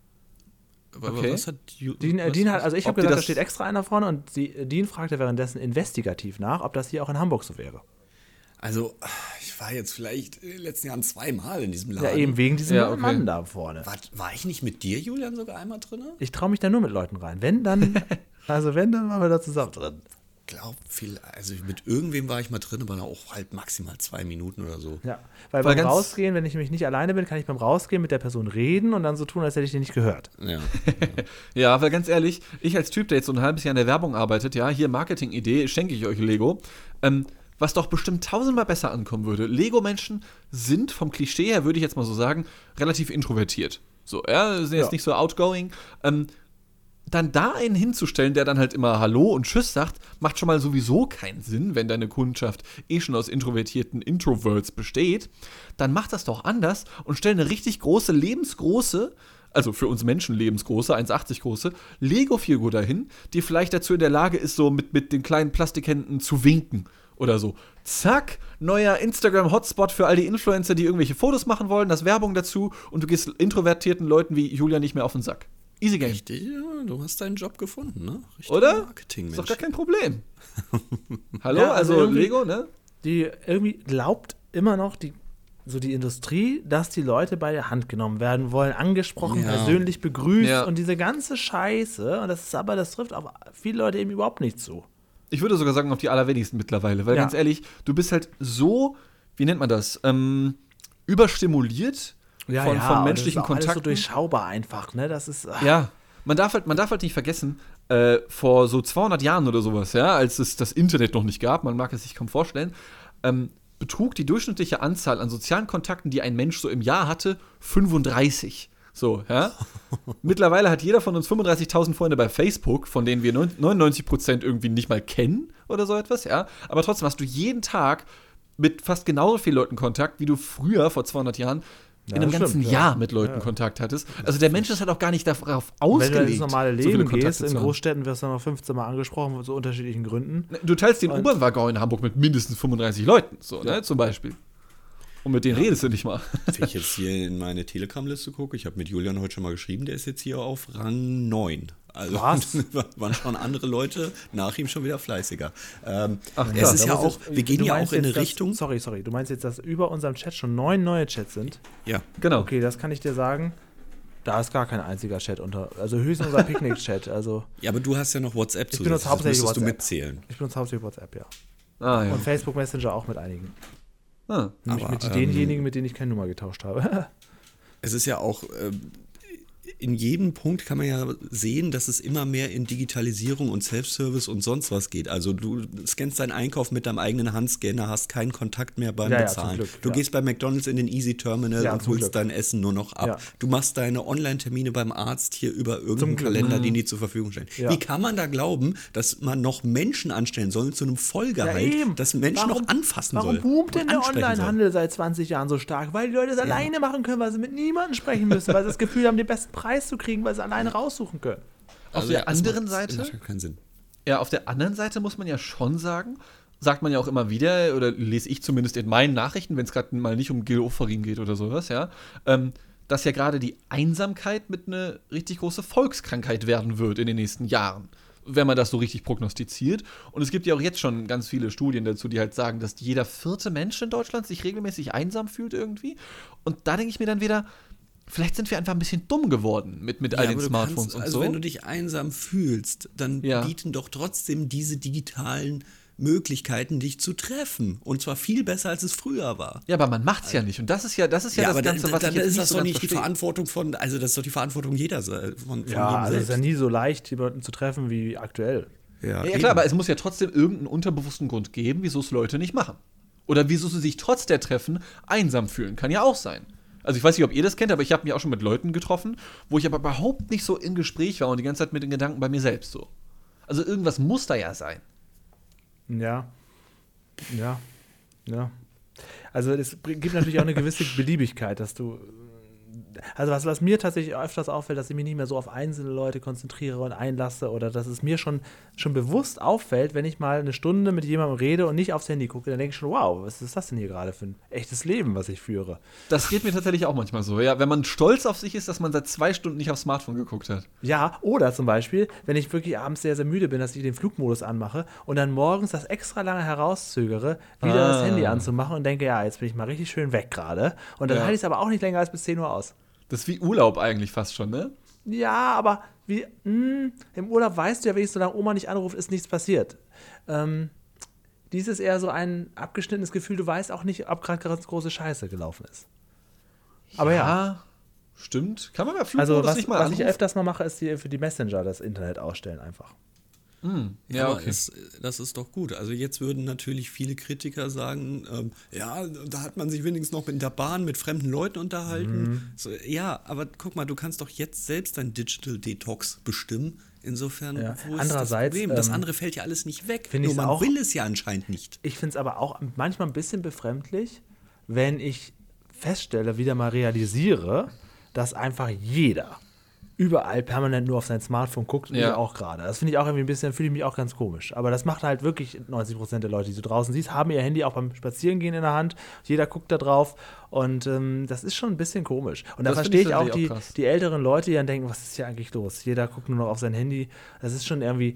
Aber Okay. was hat Ju- Dean, äh, was- Dean hat, also ich ob habe die gesagt, da das- steht extra einer vorne und die, Dean fragte währenddessen investigativ nach, ob das hier auch in Hamburg so wäre. Also, ich war jetzt vielleicht in den letzten Jahren zweimal in diesem Laden. Ja, eben wegen diesem Ja, okay. Mann da vorne. War, war ich nicht mit dir, Julian, sogar einmal drin? Ich traue mich da nur mit Leuten rein. Wenn, dann, also wenn, dann waren wir da zusammen drin. Glaub, viel, also mit irgendwem war ich mal drin, aber auch halt maximal zwei Minuten oder so. Ja, weil Weil beim ganz- Rausgehen, wenn ich nämlich nicht alleine bin, kann ich beim Rausgehen mit der Person reden und dann so tun, als hätte ich den nicht gehört. Ja. Ja, weil ganz ehrlich, ich als Typ, der jetzt so ein halbes Jahr in der Werbung arbeitet, ja, hier Marketing-Idee, schenke ich euch Lego, ähm, was doch bestimmt tausendmal besser ankommen würde. Lego-Menschen sind vom Klischee her, würde ich jetzt mal so sagen, relativ introvertiert. So, ja, sind jetzt Ja. nicht so outgoing. Ähm, dann da einen hinzustellen, der dann halt immer Hallo und Tschüss sagt, macht schon mal sowieso keinen Sinn, wenn deine Kundschaft eh schon aus introvertierten Introverts besteht. Dann macht das doch anders und stell eine richtig große, lebensgroße, also für uns Menschen lebensgroße, eins Komma achtzig große, Lego-Figur dahin, die vielleicht dazu in der Lage ist, so mit, mit den kleinen Plastikhänden zu winken oder so. Zack, neuer Instagram-Hotspot für all die Influencer, die irgendwelche Fotos machen wollen, das Werbung dazu und du gehst introvertierten Leuten wie Julia nicht mehr auf den Sack. Easy Game. Richtig, ja, du hast deinen Job gefunden, ne? Richtig Oder? Marketing, Ist Mensch. doch gar kein Problem. Hallo, Ja, also also, irgendwie- Lego, ne? Die irgendwie glaubt immer noch die, so die Industrie, dass die Leute bei der Hand genommen werden wollen, angesprochen, Ja. persönlich begrüßt Ja. und diese ganze Scheiße. Und das ist aber, das trifft auf viele Leute eben überhaupt nicht zu. Ich würde sogar sagen, auf die allerwenigsten mittlerweile. Weil Ja. ganz ehrlich, du bist halt so, wie nennt man das, ähm, überstimuliert von, von und das ist menschlichen auch alles so Kontakten. durchschaubar einfach, ne? Das ist. ach, Ja, man darf halt, man darf halt nicht vergessen, äh, vor so zweihundert Jahren oder sowas, ja, als es das Internet noch nicht gab, man mag es sich kaum vorstellen, ähm, betrug die durchschnittliche Anzahl an sozialen Kontakten, die ein Mensch so im Jahr hatte, fünfunddreißig. So, ja. Mittlerweile hat jeder von uns fünfunddreißigtausend Freunde bei Facebook, von denen wir neunundneunzig Prozent irgendwie nicht mal kennen oder so etwas, ja. Aber trotzdem hast du jeden Tag mit fast genauso vielen Leuten Kontakt, wie du früher, vor zweihundert Jahren, Ja, in einem das ganzen stimmt, ja. Jahr mit Leuten Ja. Kontakt hattest. Also der Mensch ist halt auch gar nicht darauf Wenn ausgelegt, du ins normale so viele Leben Kontakte gehst, in zu haben. Großstädten wirst du noch fünfzehn Mal angesprochen, aus so unterschiedlichen Gründen. Du teilst den Und- U-Bahn-Waggon in Hamburg mit mindestens fünfunddreißig Leuten, so, ne, zum Beispiel. Und mit denen Ja. redest du nicht mal. Wenn ich jetzt hier in meine Telegram-Liste gucke, ich habe mit Julian heute schon mal geschrieben, der ist jetzt hier auf Rang neun. Also Was? waren schon andere Leute nach ihm schon wieder fleißiger. Ähm, Ach, es krass. ist Da ja muss auch, jetzt- wir gehen du ja meinst auch in jetzt, eine dass- Richtung. Sorry, sorry, du meinst jetzt, dass über unserem Chat schon neun neue Chats sind? Ja, Genau. Okay, das kann ich dir sagen. Da ist gar kein einziger Chat unter. Also höchstens unser Picknick-Chat. Also ja, aber du hast ja noch WhatsApp Ich zusätzlich, benutze das hauptsächlich müsstest du WhatsApp. mitzählen. ich benutze hauptsächlich WhatsApp, ja. Ah, ja. Und Facebook Messenger auch mit einigen. Ah. Nämlich Aber, mit ähm, denjenigen, mit denen ich keine Nummer getauscht habe. Es ist ja auch, ähm, in jedem Punkt kann man ja sehen, dass es immer mehr in Digitalisierung und Self-Service und sonst was geht. Also du scannst deinen Einkauf mit deinem eigenen Handscanner, hast keinen Kontakt mehr beim Ja, ja, zum Bezahlen. Glück, du ja. gehst bei McDonald's in den Easy Terminal Ja, und zum holst Glück. dein Essen nur noch ab. Ja. Du machst deine Online-Termine beim Arzt hier über irgendeinen Zum Glück. Kalender, den die zur Verfügung stellen. Ja. Wie kann man da glauben, dass man noch Menschen anstellen soll zu einem Vollgehalt, eben. dass Menschen Warum- noch anfassen Warum soll? boomt denn und der ansprechen soll? Onlinehandel seit zwanzig Jahren so stark? Weil die Leute es alleine machen können, weil sie mit niemandem sprechen müssen, weil sie das Gefühl haben, den besten Preis zu kriegen, weil sie alleine raussuchen können. Auf Also, der ja, das anderen macht- Seite, macht keinen Sinn. ja, auf der anderen Seite muss man ja schon sagen, sagt man ja auch immer wieder, oder lese ich zumindest in meinen Nachrichten, wenn es gerade mal nicht um Giloffarin geht oder sowas, ja, ähm, dass ja gerade die Einsamkeit mit einer richtig große Volkskrankheit werden wird in den nächsten Jahren, wenn man das so richtig prognostiziert. Und es gibt ja auch jetzt schon ganz viele Studien dazu, die halt sagen, dass jeder vierte Mensch in Deutschland sich regelmäßig einsam fühlt irgendwie. Und da denke ich mir dann wieder, vielleicht sind wir einfach ein bisschen dumm geworden mit, mit all Ja, den aber du Smartphones kannst, und also so. wenn du dich einsam fühlst, dann Ja. bieten doch trotzdem diese digitalen Möglichkeiten, dich zu treffen. Und zwar viel besser, als es früher war. Ja, aber man macht's ja nicht. Und das ist ja, das ist ja, das aber Ganze, dann, was dann ich jetzt ist nicht das so doch ganz nicht die verstehe. Verantwortung von, also das ist doch die Verantwortung jeder se- von, von Ja, jedem also es ist ja selbst. nie so leicht, jemanden zu treffen wie aktuell. Ja, eben. klar, aber es muss ja trotzdem irgendeinen unterbewussten Grund geben, wieso es Leute nicht machen. Oder wieso sie sich trotz der Treffen einsam fühlen. Kann ja auch sein. Also ich weiß nicht, ob ihr das kennt, aber ich habe mich auch schon mit Leuten getroffen, wo ich aber überhaupt nicht so im Gespräch war und die ganze Zeit mit den Gedanken bei mir selbst so. Also irgendwas muss da ja sein. Ja. Ja. Ja. Also es bring- gibt natürlich auch eine gewisse Beliebigkeit, dass du. Also was, was mir tatsächlich öfters auffällt, dass ich mich nicht mehr so auf einzelne Leute konzentriere und einlasse oder dass es mir schon, schon bewusst auffällt, wenn ich mal eine Stunde mit jemandem rede und nicht aufs Handy gucke, dann denke ich schon, wow, was ist das denn hier gerade für ein echtes Leben, was ich führe? Das geht mir tatsächlich auch manchmal so. Ja, wenn man stolz auf sich ist, dass man seit zwei Stunden nicht aufs Smartphone geguckt hat. Ja, oder zum Beispiel, wenn ich wirklich abends sehr, sehr müde bin, dass ich den Flugmodus anmache und dann morgens das extra lange herauszögere, wieder Ah. das Handy anzumachen und denke, ja, jetzt bin ich mal richtig schön weg gerade. Und dann Ja. halte ich es aber auch nicht länger als bis zehn Uhr aus. Das ist wie Urlaub eigentlich fast schon, ne? Ja, aber wie, mh, im Urlaub weißt du ja, wenn ich solange Oma nicht anruft, ist nichts passiert. Ähm, dies ist eher so ein abgeschnittenes Gefühl, du weißt auch nicht, ob gerade ganz große Scheiße gelaufen ist. Aber ja, Stimmt. Kann man bei Flugmodus also was, nicht mal was ich anrufen? öfters mal mache, ist die, für die Messenger das Internet ausstellen einfach. Hm, Ja, ja, aber okay. es, das ist doch gut. Also jetzt würden natürlich viele Kritiker sagen, ähm, ja, da hat man sich wenigstens noch in der Bahn mit fremden Leuten unterhalten. Mhm. So, ja, aber guck mal, du kannst doch jetzt selbst dein Digital Detox bestimmen. Insofern, Ja. wo ist Andererseits, das Problem? Das ähm, andere fällt ja alles nicht weg. find Nur ich's man auch- will es ja anscheinend nicht. Ich finde es aber auch manchmal ein bisschen befremdlich, wenn ich feststelle, wieder mal realisiere, dass einfach jeder überall permanent nur auf sein Smartphone guckt und Ja. ich auch gerade. Das finde ich auch irgendwie ein bisschen, fühle ich mich auch ganz komisch. Aber das macht halt wirklich neunzig Prozent der Leute, die du draußen siehst, haben ihr Handy auch beim Spazierengehen in der Hand. Jeder guckt da drauf und ähm, das ist schon ein bisschen komisch. Und da Das verstehe finde ich ich auch die, tatsächlich auch krass. die älteren Leute, die dann denken, was ist hier eigentlich los? Jeder guckt nur noch auf sein Handy. Das ist schon irgendwie.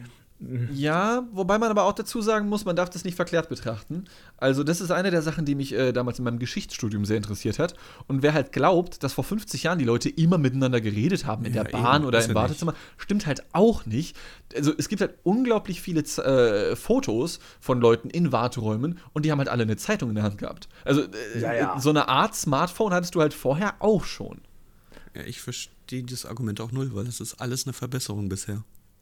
Ja, wobei man aber auch dazu sagen muss, man darf das nicht verklärt betrachten. Also das ist eine der Sachen, die mich äh, damals in meinem Geschichtsstudium sehr interessiert hat. Und wer halt glaubt, dass vor fünfzig Jahren die Leute immer miteinander geredet haben in Ja, der Bahn eben, oder ist im ja Wartezimmer, stimmt halt auch nicht. Also es gibt halt unglaublich viele Z- äh, Fotos von Leuten in Warteräumen und die haben halt alle eine Zeitung in der Hand gehabt. Also äh, Ja, ja. so eine Art Smartphone hattest du halt vorher auch schon. Ja, ich verstehe das Argument auch null, weil es ist alles eine Verbesserung bisher.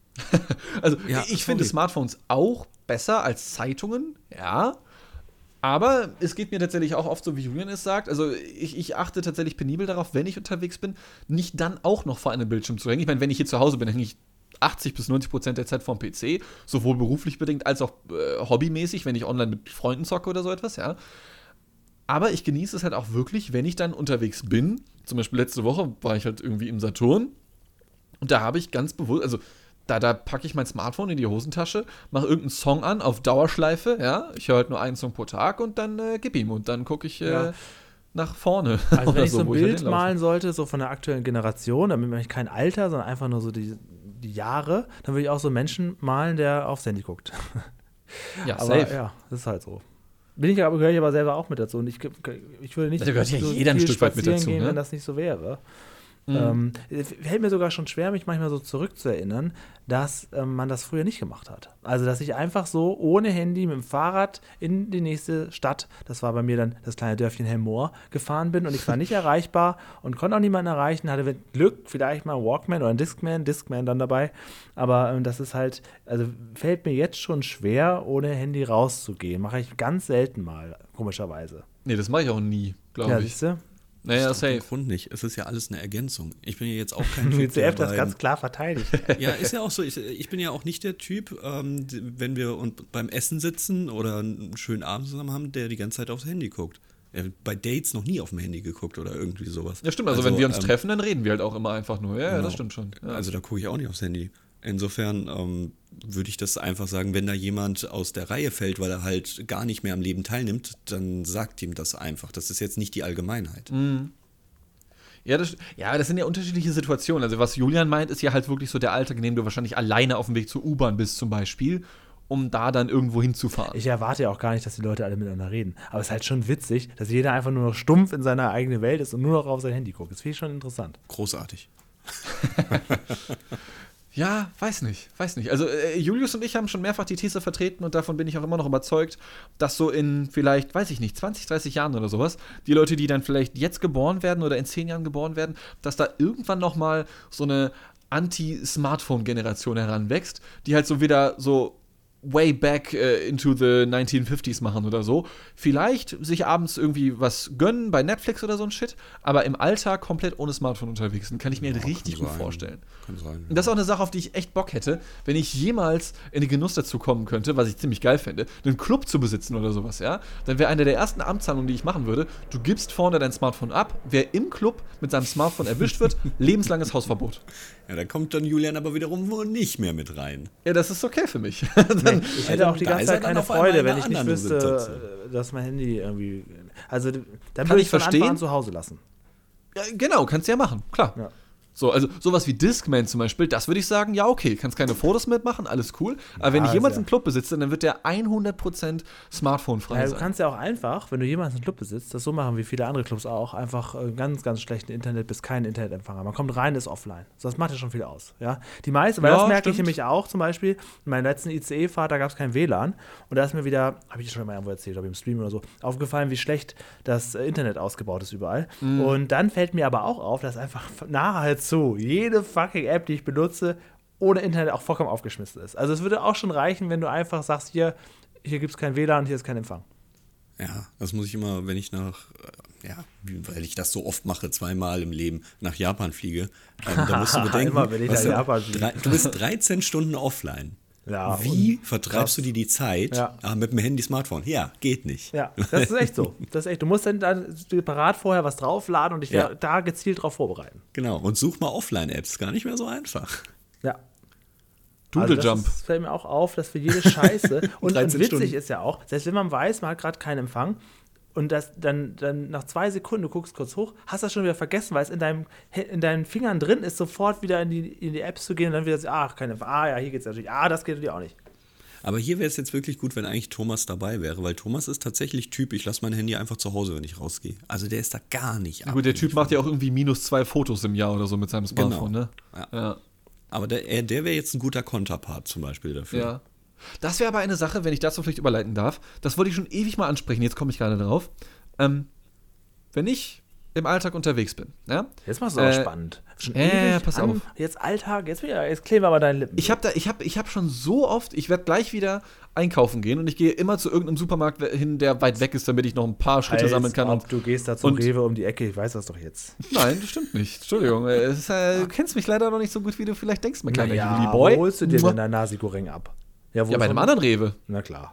Also Ja, ich finde sorry. Smartphones auch besser als Zeitungen, ja. Aber es geht mir tatsächlich auch oft so, wie Julian es sagt. Also ich, ich achte tatsächlich penibel darauf, wenn ich unterwegs bin, nicht dann auch noch vor einem Bildschirm zu hängen. Ich meine, wenn ich hier zu Hause bin, hänge ich achtzig bis neunzig Prozent der Zeit vorm P C, sowohl beruflich bedingt als auch äh, hobbymäßig, wenn ich online mit Freunden zocke oder so etwas, ja. Aber ich genieße es halt auch wirklich, wenn ich dann unterwegs bin. Zum Beispiel letzte Woche war ich halt irgendwie im Saturn und da habe ich ganz bewusst, also Da, da packe ich mein Smartphone in die Hosentasche, mache irgendeinen Song an auf Dauerschleife, ja. Ich höre halt nur einen Song pro Tag und dann äh, gib ihm. Und dann gucke ich äh, Ja. nach vorne. Also oder wenn ich so ein wo ich halt Bild hinlaufe. malen sollte, so von der aktuellen Generation, damit meine ich kein Alter, sondern einfach nur so die, die Jahre, dann würde ich auch so einen Menschen malen, der aufs Handy guckt. Ja, Aber safe. ja, das ist halt so. Bin ich aber, gehöre ich aber selber auch mit dazu. Und ich, ich würde nicht Da gehört ja so jeder ein viel Stück weit mit spazieren dazu, gehen, ne? wenn das nicht so wäre. Mhm. Ähm, es fällt mir sogar schon schwer, mich manchmal so zurückzuerinnern, dass ähm, man das früher nicht gemacht hat. Also, dass ich einfach so ohne Handy mit dem Fahrrad in die nächste Stadt, das war bei mir dann das kleine Dörfchen Hemmoor, gefahren bin und ich war nicht erreichbar und konnte auch niemanden erreichen, hatte mit Glück vielleicht mal einen Walkman oder einen Discman, Discman dann dabei, aber ähm, das ist halt, also fällt mir jetzt schon schwer, ohne Handy rauszugehen. Mache ich ganz selten mal, komischerweise. Nee, das mache ich auch nie, glaube Ja, ich. siehst du? Naja, Aus dem safe. Grund nicht. Es ist ja alles eine Ergänzung. Ich bin ja jetzt auch kein Die Typ, C F der das beim- ganz klar verteidigt. Ja, ist ja auch so. Ich, ich bin ja auch nicht der Typ, ähm, d- wenn wir und beim Essen sitzen oder einen schönen Abend zusammen haben, der die ganze Zeit aufs Handy guckt. Er hat bei Dates noch nie auf dem Handy geguckt oder irgendwie sowas. Ja, stimmt. Also, wenn wir uns ähm, treffen, dann reden wir halt auch immer einfach nur. Ja, ja, genau. das stimmt schon. Ja. Also da gucke ich auch nicht aufs Handy. Insofern ähm, würde ich das einfach sagen, wenn da jemand aus der Reihe fällt, weil er halt gar nicht mehr am Leben teilnimmt, dann sagt ihm das einfach. Das ist jetzt nicht die Allgemeinheit. Ja, das, ja, das sind ja unterschiedliche Situationen. Also, was Julian meint, ist ja halt wirklich so der Alltag, in dem du wahrscheinlich alleine auf dem Weg zur U-Bahn bist, zum Beispiel, um da dann irgendwo hinzufahren. Ich erwarte ja auch gar nicht, dass die Leute alle miteinander reden. Aber es ist halt schon witzig, dass jeder einfach nur noch stumpf in seiner eigenen Welt ist und nur noch auf sein Handy guckt. Das finde ich schon interessant. Großartig. Ja, weiß nicht, weiß nicht. Also äh, Julius und ich haben schon mehrfach die These vertreten und davon bin ich auch immer noch überzeugt, dass so in vielleicht, weiß ich nicht, zwanzig, dreißig Jahren oder sowas, die Leute, die dann vielleicht jetzt geboren werden oder in zehn Jahren geboren werden, dass da irgendwann noch mal so eine Anti-Smartphone-Generation heranwächst, die halt so wieder so way back äh, into the nineteen fifties machen oder so. Vielleicht sich abends irgendwie was gönnen bei Netflix oder so ein Shit, aber im Alltag komplett ohne Smartphone unterwegs sind. Kann ich mir Ja, richtig kann gut sein. vorstellen. Kann sein. Und das ist auch eine Sache, auf die ich echt Bock hätte, wenn ich jemals in den Genuss dazu kommen könnte, was ich ziemlich geil fände, einen Club zu besitzen oder sowas, ja. Dann wäre eine der ersten Amtshandlungen, die ich machen würde, du gibst vorne dein Smartphone ab, wer im Club mit seinem Smartphone erwischt wird, lebenslanges Hausverbot. Ja, da kommt dann Julian aber wiederum wohl nicht mehr mit rein. Ja, das ist okay für mich. Dann, Ich hätte auch die da ganze ist er Zeit dann keine auf einmal Freude, in wenn einer ich nicht anderen wüsste, Situation. äh, dass mein Handy irgendwie. Also, dann Kann würde ich ich von verstehen. Anfang an zu Hause lassen. ja, genau, kannst du ja machen, klar. Ja. So, also sowas wie Discman zum Beispiel, das würde ich sagen, ja, okay, kannst keine Fotos mitmachen, alles cool. Aber wenn Ja, ich jemals also- einen Club besitze, dann wird der hundert Prozent smartphone-frei Ja, du sein. kannst ja auch einfach, wenn du jemals einen Club besitzt, das so machen wie viele andere Clubs auch, einfach äh, ganz, ganz schlechten Internet bis keinen Internetempfang haben. Man kommt rein, ist offline. So, das macht ja schon viel aus. Ja? Die meisten, weil Ja, das merke ich stimmt. nämlich auch, zum Beispiel, in meiner letzten I C E-Fahrt, da gab es kein W L A N und da ist mir wieder, habe ich schon mal irgendwo erzählt, ob im Stream oder so, aufgefallen, wie schlecht das äh, Internet ausgebaut ist überall. Mhm. Und dann fällt mir aber auch auf, dass einfach nahezu jede fucking App, die ich benutze, ohne Internet auch vollkommen aufgeschmissen ist. Also es würde auch schon reichen, wenn du einfach sagst, hier, hier gibt es kein W L A N, hier ist kein Empfang. Ja, das muss ich immer, wenn ich nach, äh, ja, wie- weil ich das so oft mache, zweimal im Leben nach Japan fliege, ähm, da musst du bedenken, Immer, wenn ich was nach du- Japan fliege. drei, du bist dreizehn Stunden offline. Ja, Wie und- vertreibst du dir die Zeit Ja. ah, mit dem Handy, Smartphone? Ja, geht nicht. Ja, das ist echt so. Das ist echt. Du musst dann, dann separat vorher was draufladen und dich Ja. da, da gezielt drauf vorbereiten. Genau. Und such mal Offline-Apps, gar nicht mehr so einfach. Ja. Doodle Also Jump. das ist, fällt mir auch auf, dass für jede Scheiße und, und dreizehn witzig Stunden. ist ja auch, selbst wenn man weiß, man hat gerade keinen Empfang und das dann, dann nach zwei Sekunden, du guckst kurz hoch, hast das schon wieder vergessen, weil es in, deinem, in deinen Fingern drin ist, sofort wieder in die, in die Apps zu gehen und dann wieder so, ach, keine Empfang, ah ja, hier geht's natürlich, ah, das geht natürlich auch nicht. Aber hier wäre es jetzt wirklich gut, wenn eigentlich Thomas dabei wäre, weil Thomas ist tatsächlich Typ, ich lasse mein Handy einfach zu Hause, wenn ich rausgehe. Also der ist da gar nicht Gut, der abhängig Typ macht ja auch irgendwie minus zwei Fotos im Jahr oder so mit seinem Genau. Smartphone, ne? Ja. Ja. Aber der, er- der wäre jetzt ein guter Konterpart zum Beispiel dafür. Ja. Das wäre aber eine Sache, wenn ich dazu vielleicht überleiten darf. Das wollte ich schon ewig mal ansprechen, jetzt komme ich gerade drauf. Ähm, wenn ich im Alltag unterwegs bin, ja? Jetzt machst du es auch Äh, spannend. Schon äh, ewig pass an, auf. Jetzt Alltag, jetzt, wieder, jetzt kleben wir aber deine Lippen. Ich habe da, ich habe, ich habe schon so oft, ich werde gleich wieder einkaufen gehen und ich gehe immer zu irgendeinem Supermarkt hin, der weit weg ist, damit ich noch ein paar Schritte Als sammeln kann. ob Und, du gehst da zum und- Rewe um die Ecke, ich weiß das doch jetzt. nein, das stimmt nicht. Entschuldigung, äh, es ist, äh, du kennst mich leider noch nicht so gut, wie du vielleicht denkst, mein kleiner ja, Juli-Boy. wo holst du dir Mua. denn dein Nasi-Goreng ab? wo Ja, bei einem von- anderen Rewe. Na klar.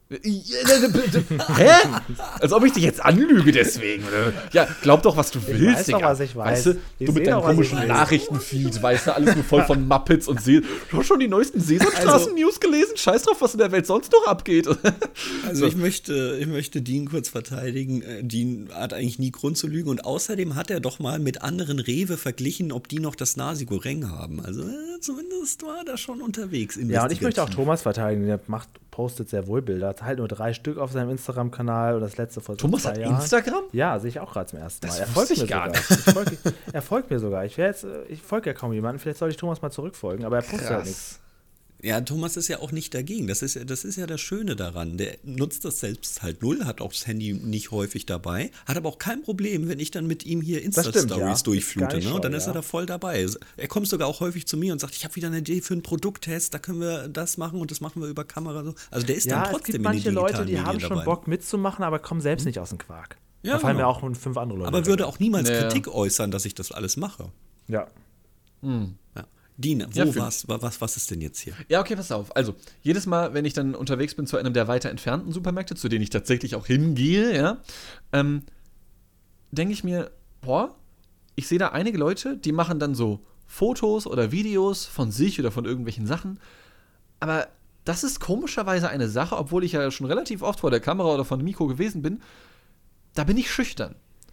Hä? Als ob ich dich jetzt anlüge deswegen. Ja, glaub doch, was du willst. Ich weiß doch, was ich weiß. Weißt du, Ich du mit seh deinem doch, was ich komischen weiß. Nachrichtenfeed, weißt du, alles nur voll von Muppets und Se du hast schon die neuesten Sesamstraßen-News gelesen? Scheiß drauf, was in der Welt sonst noch abgeht. Also ich möchte, ich möchte Dean kurz verteidigen. Äh, Dean hat eigentlich nie Grund zu lügen und außerdem hat er doch mal mit anderen Rewe verglichen, ob die noch das Nasi-Goreng haben. Also äh, zumindest war er schon unterwegs. Ja, und ich möchte auch investigativ. Thomas verteidigen. Der macht, postet sehr wohl Bilder. Hat halt nur drei Stück auf seinem Instagram-Kanal und das letzte vor Thomas zwei hat Jahren. Instagram? Ja, sehe ich auch gerade zum ersten Mal. Das Er folgt wusste mir ich gar sogar. Ich folg, er folgt mir sogar. Ich, wär jetzt, äh, ich folge ja kaum jemanden. Vielleicht soll ich Thomas mal zurückfolgen, aber er postet halt nichts. Ja, Thomas ist ja auch nicht dagegen. Das ist ja, das ist ja das Schöne daran. Der nutzt das selbst halt null, hat auch das Handy nicht häufig dabei, hat aber auch kein Problem, wenn ich dann mit ihm hier stimmt, Insta-Stories ja. Ist durchflute. gar nicht Ne? Und dann scheu, ist ja. er da voll dabei. Er kommt sogar auch häufig zu mir und sagt, ich habe wieder eine Idee für einen Produkttest, da können wir das machen und das machen wir über Kamera. So. Also der ist Ja, dann es trotzdem gibt in manche den Leute, digitalen die haben Medien schon dabei. Bock mitzumachen, aber kommen selbst nicht aus dem Quark. Ja, da fallen genau. mir auch fünf andere Leute. Aber würde auch niemals Ja. Kritik äußern, dass ich das alles mache. Ja. Ja. Dean, wo Ja, find- war's, wa- was, was ist denn jetzt hier? Ja, okay, pass auf. Also, jedes Mal, wenn ich dann unterwegs bin zu einem der weiter entfernten Supermärkte, zu denen ich tatsächlich auch hingehe, ja, ähm, denke ich mir, boah, ich sehe da einige Leute, die machen dann so Fotos oder Videos von sich oder von irgendwelchen Sachen. Aber das ist komischerweise eine Sache, obwohl ich ja schon relativ oft vor der Kamera oder von Mikro gewesen bin, da bin ich schüchtern.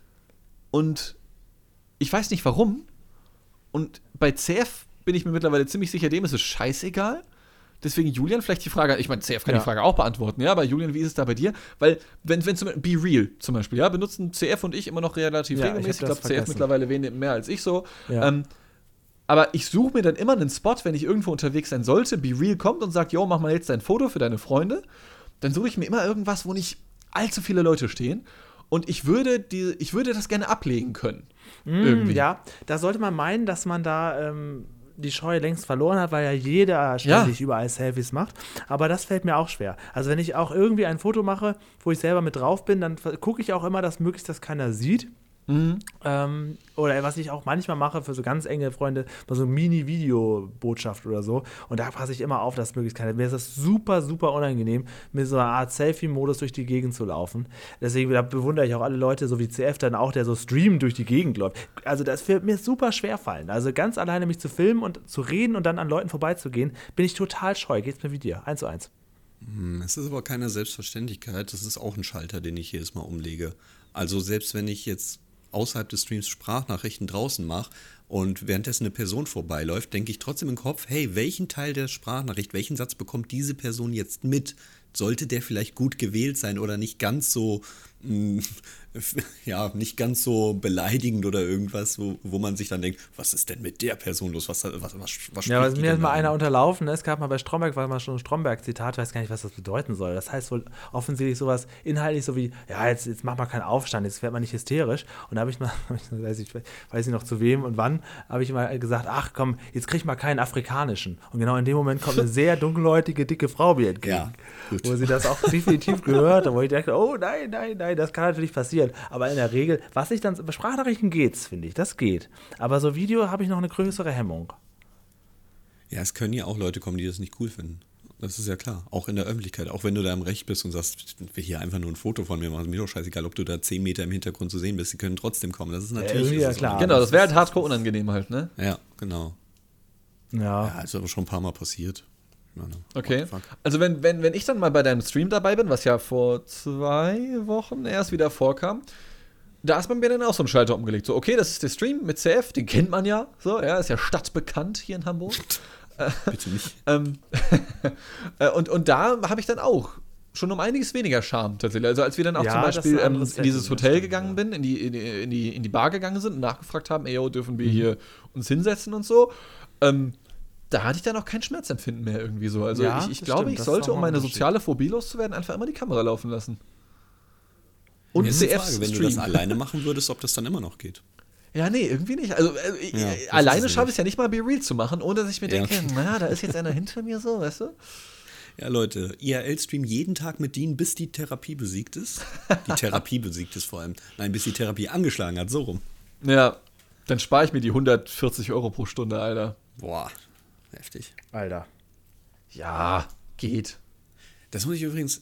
Und ich weiß nicht warum. Und bei C F bin ich mir mittlerweile ziemlich sicher, dem ist es scheißegal. Deswegen, Julian, vielleicht die Frage, ich meine, C F kann Ja. die Frage auch beantworten, ja, aber Julian, wie ist es da bei dir? Weil, wenn, wenn zum Be Real zum Beispiel, ja, benutzen C F und ich immer noch relativ Ja, ich regelmäßig. hab Ich das glaube, C F vergessen. mittlerweile wenig mehr als ich so. Ja. Ähm, aber ich suche mir dann immer einen Spot, wenn ich irgendwo unterwegs sein sollte. Be Real kommt und sagt, yo, mach mal jetzt dein Foto für deine Freunde. Dann suche ich mir immer irgendwas, wo nicht allzu viele Leute stehen. Und ich würde, die, ich würde das gerne ablegen können. Mm, ja, da sollte man meinen, dass man da ähm, die Scheu längst verloren hat, weil ja jeder ständig überall Selfies macht. Aber das fällt mir auch schwer. Also wenn ich auch irgendwie ein Foto mache, wo ich selber mit drauf bin, dann gucke ich auch immer, dass möglichst das keiner sieht. Mhm. Ähm, oder was ich auch manchmal mache für so ganz enge Freunde, mal so eine Mini-Video-Botschaft oder so. Und da passe ich immer auf, dass möglichst keiner. Mir ist das super, super unangenehm, mit so einer Art Selfie-Modus durch die Gegend zu laufen. Deswegen da bewundere ich auch alle Leute, so wie C F dann auch, der so streamend durch die Gegend läuft. Also das wird mir super schwer fallen. Also ganz alleine mich zu filmen und zu reden und dann an Leuten vorbeizugehen, bin ich total scheu. Geht's mir wie dir? Eins zu eins. Hm, Es ist aber keine Selbstverständlichkeit. Das ist auch ein Schalter, den ich jedes Mal umlege. Also selbst wenn ich jetzt außerhalb des Streams Sprachnachrichten draußen mache und währenddessen eine Person vorbeiläuft, denke ich trotzdem im Kopf, hey, welchen Teil der Sprachnachricht, welchen Satz bekommt diese Person jetzt mit? Sollte der vielleicht gut gewählt sein oder nicht ganz so, mh, ja, nicht ganz so beleidigend oder irgendwas, wo, wo man sich dann denkt, was ist denn mit der Person los? Was, was, was, was Ja, aber spricht die mir hat denn mal da einer an? unterlaufen. Ne? Es gab mal bei Stromberg, war mal schon ein Stromberg-Zitat, weiß gar nicht, was das bedeuten soll. Das heißt wohl offensichtlich sowas inhaltlich so wie, ja, jetzt, jetzt mach mal keinen Aufstand, jetzt wird man nicht hysterisch. Und da habe ich mal, hab ich, weiß, ich, weiß nicht noch zu wem und wann, habe ich mal gesagt, ach komm, jetzt krieg ich mal keinen afrikanischen. Und genau in dem Moment kommt eine sehr dunkelhäutige, dicke Frau mir entgegen. Ja, gut. Wo sie das auch definitiv gehört hat, wo ich dachte, oh nein, nein, nein, das kann natürlich passieren. Aber in der Regel, was ich dann, bei Sprachnachrichten geht's, finde ich, das geht. Aber so Video habe ich noch eine größere Hemmung. Ja, es können ja auch Leute kommen, die das nicht cool finden. Das ist ja klar. Auch in der Öffentlichkeit. Auch wenn du da im Recht bist und sagst, ich will hier einfach nur ein Foto von mir machen. Mir doch scheißegal, ob du da zehn Meter im Hintergrund zu sehen bist. Die können trotzdem kommen. Das ist natürlich irgendwie ist ja es klar. unangenehm. Genau, das wäre halt hardcore unangenehm halt, ne? Ja, genau. Ja. Ja, ist aber schon ein paar Mal passiert. Ich meine, Okay. what the fuck? Also wenn, wenn, wenn ich dann mal bei deinem Stream dabei bin, was ja vor zwei Wochen erst wieder vorkam, da ist man mir dann auch so einen Schalter umgelegt. So, okay, das ist der Stream mit C F, den kennt man ja. So, ja, ist ja stadtbekannt hier in Hamburg. Bitte nicht. ähm, äh, und, und da habe ich dann auch schon um einiges weniger Charme tatsächlich. Also als wir dann auch Ja, zum das ist Beispiel ein ähm, anderes in dieses Setting, das Hotel stimmt, gegangen ja. bin, in die, in, die, in, die, in die Bar gegangen sind und nachgefragt haben, ey, yo, dürfen Mhm. wir hier uns hinsetzen und so, ähm, da hatte ich dann auch kein Schmerzempfinden mehr irgendwie so. Also Ja, ich, ich das glaube, stimmt, ich das ist sollte, auch um mal ein meine Unterschied. soziale Phobie loszuwerden, einfach immer die Kamera laufen lassen. Und Jetzt ist die C F Frage, wenn du Stream. das alleine machen würdest, ob das dann immer noch geht. Ja, nee, irgendwie nicht. Also äh, ich- Ja, äh, das alleine ist es schaffe ich es ja nicht mal, Be Real zu machen, ohne dass ich mir Ja. denke, na, da ist jetzt einer hinter mir so, weißt du? Ja, Leute, I R L-Stream jeden Tag mit Dean, bis die Therapie besiegt ist. Die Therapie besiegt ist vor allem. Nein, bis die Therapie angeschlagen hat, so rum. Ja, dann spare ich mir die hundertvierzig Euro pro Stunde, Alter. Boah, heftig. Alter. Ja, geht. Das muss ich übrigens, ich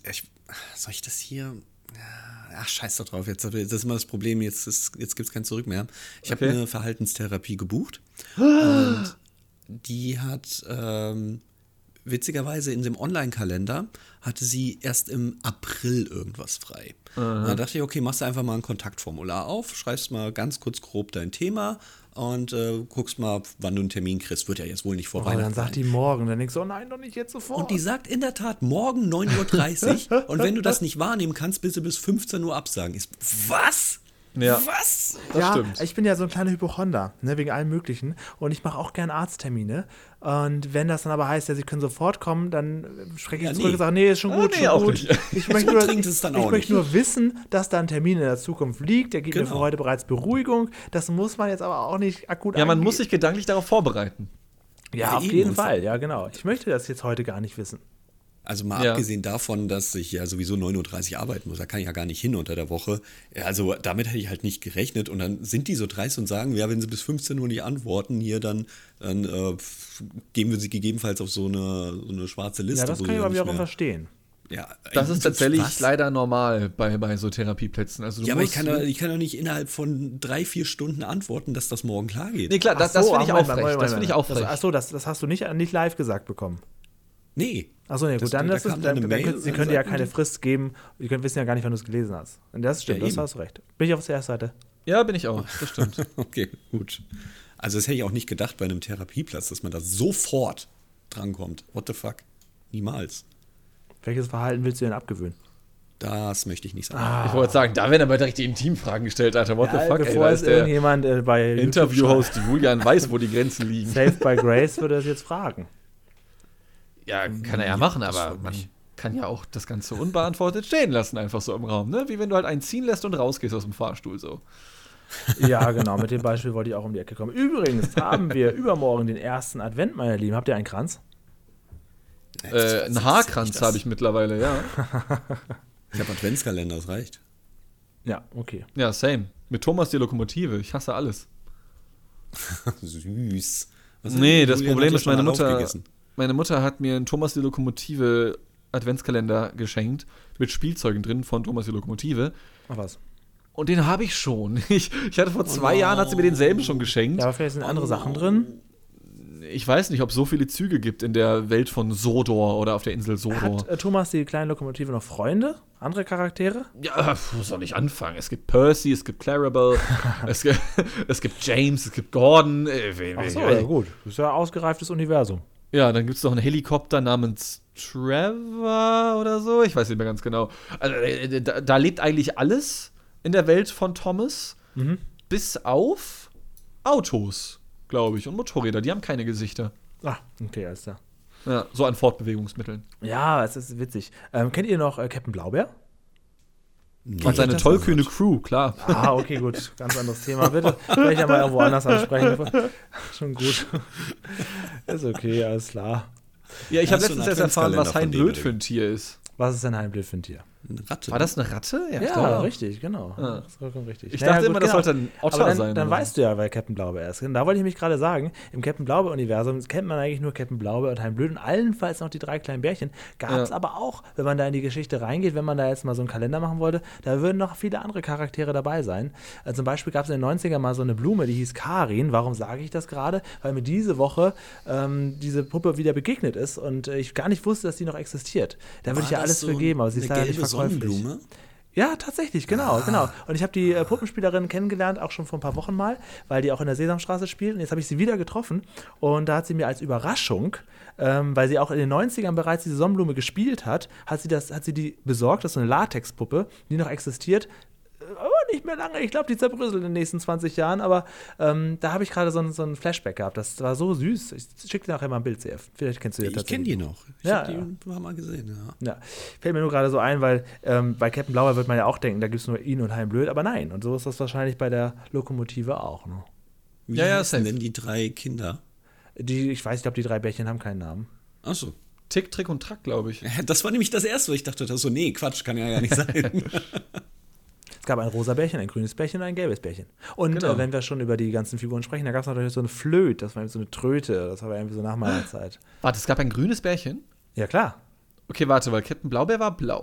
soll ich das hier? Ach, scheiß doch drauf. Jetzt, das ist immer das Problem. Jetzt, jetzt gibt es kein Zurück mehr. Ich okay. habe eine Verhaltenstherapie gebucht. Und die hat ähm, witzigerweise in dem Online-Kalender hatte sie erst im April irgendwas frei. Uh-huh. Da dachte ich, okay, machst du einfach mal ein Kontaktformular auf, schreibst mal ganz kurz grob dein Thema und äh, guckst mal, wann du einen Termin kriegst. Wird ja jetzt wohl nicht vor oh, Weihnachten dann sagt sein. die morgen. Dann denkst du, oh nein, doch nicht jetzt sofort. Und die sagt in der Tat morgen neun Uhr dreißig und wenn du das nicht wahrnehmen kannst, bitte bis fünfzehn Uhr absagen. Ist, was? Ja. Was? Das ja, stimmt. Ich bin ja so ein kleiner Hypochonder, ne, wegen allem Möglichen. Und ich mache auch gern Arzttermine. Und wenn das dann aber heißt, ja, sie können sofort kommen, dann schrecke ich Ja, zurück nee. und sage, nee, ist schon Ah, gut, nee, schon auch gut. nicht. Ich So möchte, nur, dringend ist es dann ich auch möchte nicht. nur wissen, dass da ein Termin in der Zukunft liegt. Der gibt mir Genau. für heute bereits Beruhigung. Das muss man jetzt aber auch nicht akut Ja, man angehen. muss sich gedanklich darauf vorbereiten. Ja, Ja, auf eben. jeden Und Fall, ja, genau. Ich möchte das jetzt heute gar nicht wissen. Also mal Ja. abgesehen davon, dass ich ja sowieso neun Uhr dreißig arbeiten muss, da kann ich ja gar nicht hin unter der Woche. Also damit hätte ich halt nicht gerechnet. Und dann sind die so dreist und sagen, ja, wenn sie bis fünfzehn Uhr nicht antworten, hier, dann, dann äh, geben wir sie gegebenenfalls auf so eine, so eine schwarze Liste. Ja, das wo kann sie ich dann aber nicht wiederum mehr- verstehen. Ja, Das äh, ist tatsächlich was? leider normal bei, bei so Therapieplätzen. Also du Ja, aber ich musst, kann, doch, ich kann doch nicht innerhalb von drei, vier Stunden antworten, dass das morgen klar geht. Nee, klar, das, das finde ich ach, auch Moment, frech. Moment, Das finde ich auch Das, frech. achso, das, das hast du nicht, nicht live gesagt bekommen. Nee. Achso, nee, Das- gut, dann, da das kam ist, dann dann, eine dann Mail können, und sie dann können dir ja sagten keine die- Frist geben. Die können wissen ja gar nicht, wann du es gelesen hast. Und das stimmt, Ja, das eben. hast du recht. Bin ich auf der ersten Seite. Ja, bin ich auch. Das stimmt. Okay, gut. Also das hätte ich auch nicht gedacht bei einem Therapieplatz, dass man da sofort drankommt. What the fuck? Niemals. Welches Verhalten willst du denn abgewöhnen? Das möchte ich nicht sagen. Ah. Ich wollte sagen, da werden aber direkt die Intimfragen gestellt, Alter. What Ja, the fuck, ey, bevor da es ist der irgendjemand äh, bei YouTube Interview-Host Julian weiß, wo die Grenzen liegen. schreibt, Saved by Grace würde das jetzt fragen. Ja, kann er ja machen, das aber freut man mich. kann ja auch das Ganze unbeantwortet stehen lassen, einfach so im Raum, ne? Wie wenn du halt einen ziehen lässt und rausgehst aus dem Fahrstuhl, so. Ja, genau, mit dem Beispiel wollte ich auch um die Ecke kommen. Übrigens haben wir übermorgen den ersten Advent, meine Lieben. Habt ihr einen Kranz? Äh, einen Haarkranz habe ich mittlerweile, ja. Ich habe Adventskalender, das reicht. Ja, okay. Ja, same. Mit Thomas die Lokomotive. Ich hasse alles. Süß. Was Nee, hat das Julian Problem hat ja ist, schon meine mal Mutter, aufgegessen. meine Mutter hat mir einen Thomas die Lokomotive Adventskalender geschenkt mit Spielzeugen drin von Thomas die Lokomotive. Ach was. Und den habe ich schon. Ich, ich hatte vor zwei no. Jahren, hat sie mir denselben schon geschenkt. Ja, aber vielleicht sind andere Sachen drin. Ich weiß nicht, ob es so viele Züge gibt in der Welt von Sodor oder auf der Insel Sodor. Hat äh, Thomas die kleine Lokomotive noch Freunde? Andere Charaktere? Ja, wo soll ich anfangen? Es gibt Percy, es gibt Clarabelle, es, gibt, es gibt James, es gibt Gordon. Äh, we- Ach so, we- ja gut. Das ist ja ein ausgereiftes Universum. Ja, dann gibt es noch einen Helikopter namens Trevor oder so. Ich weiß nicht mehr ganz genau. Also, äh, da, da lebt eigentlich alles in der Welt von Thomas, Mhm. bis auf Autos, glaube ich, und Motorräder. Die haben keine Gesichter. Ah, okay, alles klar. Ja, so an Fortbewegungsmitteln. Ja, es ist witzig. Ähm, kennt ihr noch äh, Captain Blaubeer? Nee, Und seine das tollkühne Crew, klar. Ah, okay, gut. Ganz anderes Thema. Bitte vielleicht ja mal irgendwo anders ansprechen. Schon gut. Ist okay, alles klar. Ja, ich habe Hast du letztens einen erst erfahren, was Adventskalender Hein von Blöd denen, für ein Tier ist. Was ist denn ein Bild für ein Tier? Eine Ratte. War das eine Ratte? Ja, klar. richtig, genau. Ah. Das ist vollkommen richtig. Ich Naja, dachte gut, immer, das genau. sollte ein Otter Aber dann, sein. Dann oder? weißt du ja, wer Captain Blaubeer ist. Da wollte ich mich gerade sagen, im Captain Blaubeer-Universum kennt man eigentlich nur Captain Blaubeer und Hein Blöd und allenfalls noch die drei kleinen Bärchen. Gab es Ja. aber auch, wenn man da in die Geschichte reingeht, wenn man da jetzt mal so einen Kalender machen wollte, da würden noch viele andere Charaktere dabei sein. Also zum Beispiel gab es in den neunzigern mal so eine Blume, die hieß Karin. Warum sage ich das gerade? Weil mir diese Woche ähm, diese Puppe wieder begegnet ist und äh, ich gar nicht wusste, dass die noch existiert. Da würde War ich ja das alles so für geben, aber sie ist eine leider nicht gelbe verkäuflich. Sonnenblume? Ja, tatsächlich, genau, genau. Und ich habe die äh, Puppenspielerin kennengelernt, auch schon vor ein paar Wochen mal, weil die auch in der Sesamstraße spielt. Und jetzt habe ich sie wieder getroffen. Und da hat sie mir als Überraschung, ähm, weil sie auch in den neunzigern bereits diese Sonnenblume gespielt hat, hat sie, das, hat sie die besorgt. Das ist so eine Latexpuppe, die noch existiert. Aber nicht mehr lange. Ich glaube, die zerbröselt in den nächsten zwanzig Jahren. Aber ähm, da habe ich gerade so, ein- so ein Flashback gehabt. Das war so süß. Ich schicke dir nachher mal ein Bild, C F. Vielleicht kennst du die Ich kenne die noch. Ich Ja, habe die ja. ein paar Mal gesehen, ja. Ja, fällt mir nur gerade so ein, weil ähm, bei Captain Blauer wird man ja auch denken, da gibt es nur ihn und Hein Blöd, aber nein. Und so ist das wahrscheinlich bei der Lokomotive auch. Ne? Wie Ja, ja, heißen safe. denn die drei Kinder? Die, ich weiß, ich glaube, die drei Bärchen haben keinen Namen. Achso. Tick, Trick und Track, glaube ich. Das war nämlich das Erste, wo ich dachte, das so, nee, Quatsch, kann ja gar nicht sein. Es gab ein rosa Bärchen, ein grünes Bärchen und ein gelbes Bärchen. Und Genau. äh, wenn wir schon über die ganzen Figuren sprechen, da gab es natürlich so eine Flöte, das war irgendwie so eine Tröte, das war irgendwie so nach meiner Zeit. Warte, es gab ein grünes Bärchen? Ja, klar. Okay, warte, weil Captain Blaubeer war blau.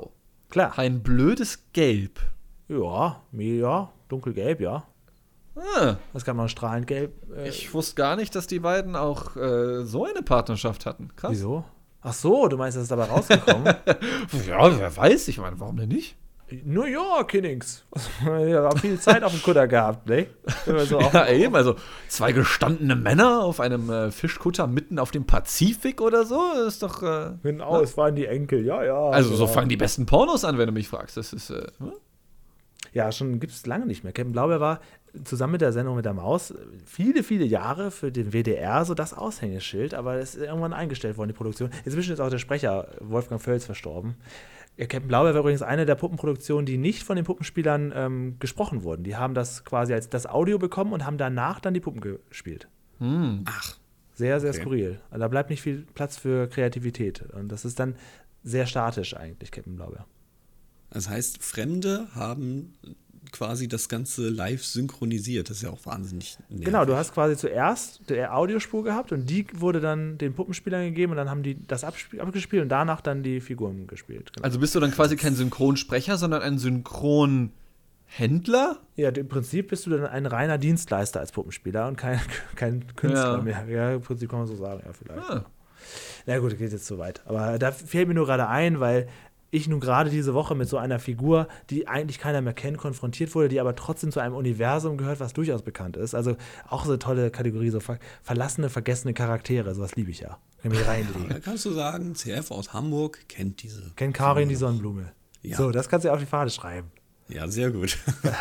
Klar. Ein blödes Gelb. Ja, ja, dunkelgelb, ja. Ah, Das kann man strahlend gelb. Äh, ich wusste gar nicht, dass die beiden auch äh, so eine Partnerschaft hatten. Krass. wieso? Ach so, du meinst, das ist dabei rausgekommen? Ja, wer weiß. Ich meine, warum denn nicht? New York, Kinnings. Wir haben viel Zeit auf dem Kutter gehabt, ne? Immer so auf- Ja, eben. Also zwei gestandene Männer auf einem äh, Fischkutter mitten auf dem Pazifik oder so. Das ist doch. Äh, Genau, es waren die Enkel, ja, ja. also, so ja. fangen die besten Pornos an, wenn du mich fragst. Das ist. Äh, hm? Ja, schon gibt es lange nicht mehr. Captain Blaubeer war zusammen mit der Sendung mit der Maus viele, viele Jahre für den W D R so das Aushängeschild, aber es ist irgendwann eingestellt worden, die Produktion. Inzwischen ist auch der Sprecher Wolfgang Völz verstorben. Ja, Captain Blaubeer war übrigens eine der Puppenproduktionen, die nicht von den Puppenspielern ähm, gesprochen wurden. Die haben das quasi als das Audio bekommen und haben danach dann die Puppen gespielt. Hm. Ach, Sehr, sehr Okay. skurril. Also da bleibt nicht viel Platz für Kreativität. Und das ist dann sehr statisch eigentlich, Captain Blaubeer. das heißt, Fremde haben quasi das Ganze live synchronisiert. Das ist ja auch wahnsinnig nervig. Genau, du hast quasi zuerst die Audiospur gehabt und die wurde dann den Puppenspielern gegeben und dann haben die das absp- abgespielt und danach dann die Figuren gespielt. Genau. Also bist du dann quasi kein Synchronsprecher, sondern ein Synchronhändler? Ja, im Prinzip bist du dann ein reiner Dienstleister als Puppenspieler und kein, kein Künstler Ja. mehr. Ja, im Prinzip kann man so sagen, ja, vielleicht. Ah. Na gut, geht jetzt zu weit. Aber da fällt mir nur gerade ein, weil ich nun gerade diese Woche mit so einer Figur, die eigentlich keiner mehr kennt, konfrontiert wurde, die aber trotzdem zu einem Universum gehört, was durchaus bekannt ist. Also auch so eine tolle Kategorie, so ver verlassene, vergessene Charaktere. Sowas liebe ich ja. Kann mich reinlegen. Da kannst du sagen, C F aus Hamburg kennt diese. Kennt Karin die Sonnenblume. Ja. So, das kannst du ja auf die Fahne schreiben. Ja, sehr gut.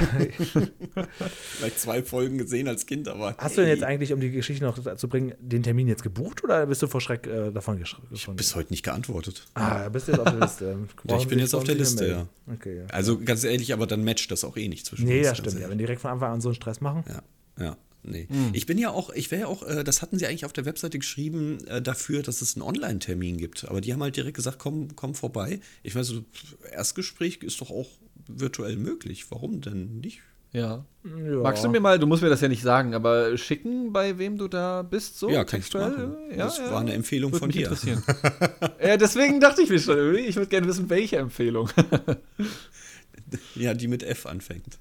Vielleicht zwei Folgen gesehen als Kind, aber. Hast du denn jetzt eigentlich, um die Geschichte noch zu bringen, den Termin jetzt gebucht oder bist du vor Schreck äh, davon geschrieben? Bis heute nicht geantwortet. Ah, bist du jetzt auf der Liste. Ja, ich bin jetzt auf der Brauchen Sie Liste, sich ja. melden? Okay, ja. Also ganz ehrlich, aber dann matcht das auch eh nicht zwischen Nee, uns. das ganz stimmt. Ja, ehrlich. wenn die direkt von Anfang an so einen Stress machen. Ja, ja, nee. Ich bin ja auch, ich wäre ja auch, äh, das hatten sie eigentlich auf der Webseite geschrieben, äh, dafür, dass es einen Online-Termin gibt. Aber die haben halt direkt gesagt, komm, komm vorbei. Ich weiß, so, Erstgespräch ist doch auch virtuell möglich. Warum denn nicht? Ja. Ja. Magst du mir mal, du musst mir das ja nicht sagen, aber schicken, bei wem du da bist? So Ja, kann ich textuell? machen. Ja, Das ja. war eine Empfehlung Würde von mich dir. interessieren. Ja, deswegen dachte ich mir schon, irgendwie, ich würde gerne wissen, welche Empfehlung. Ja, die mit F anfängt.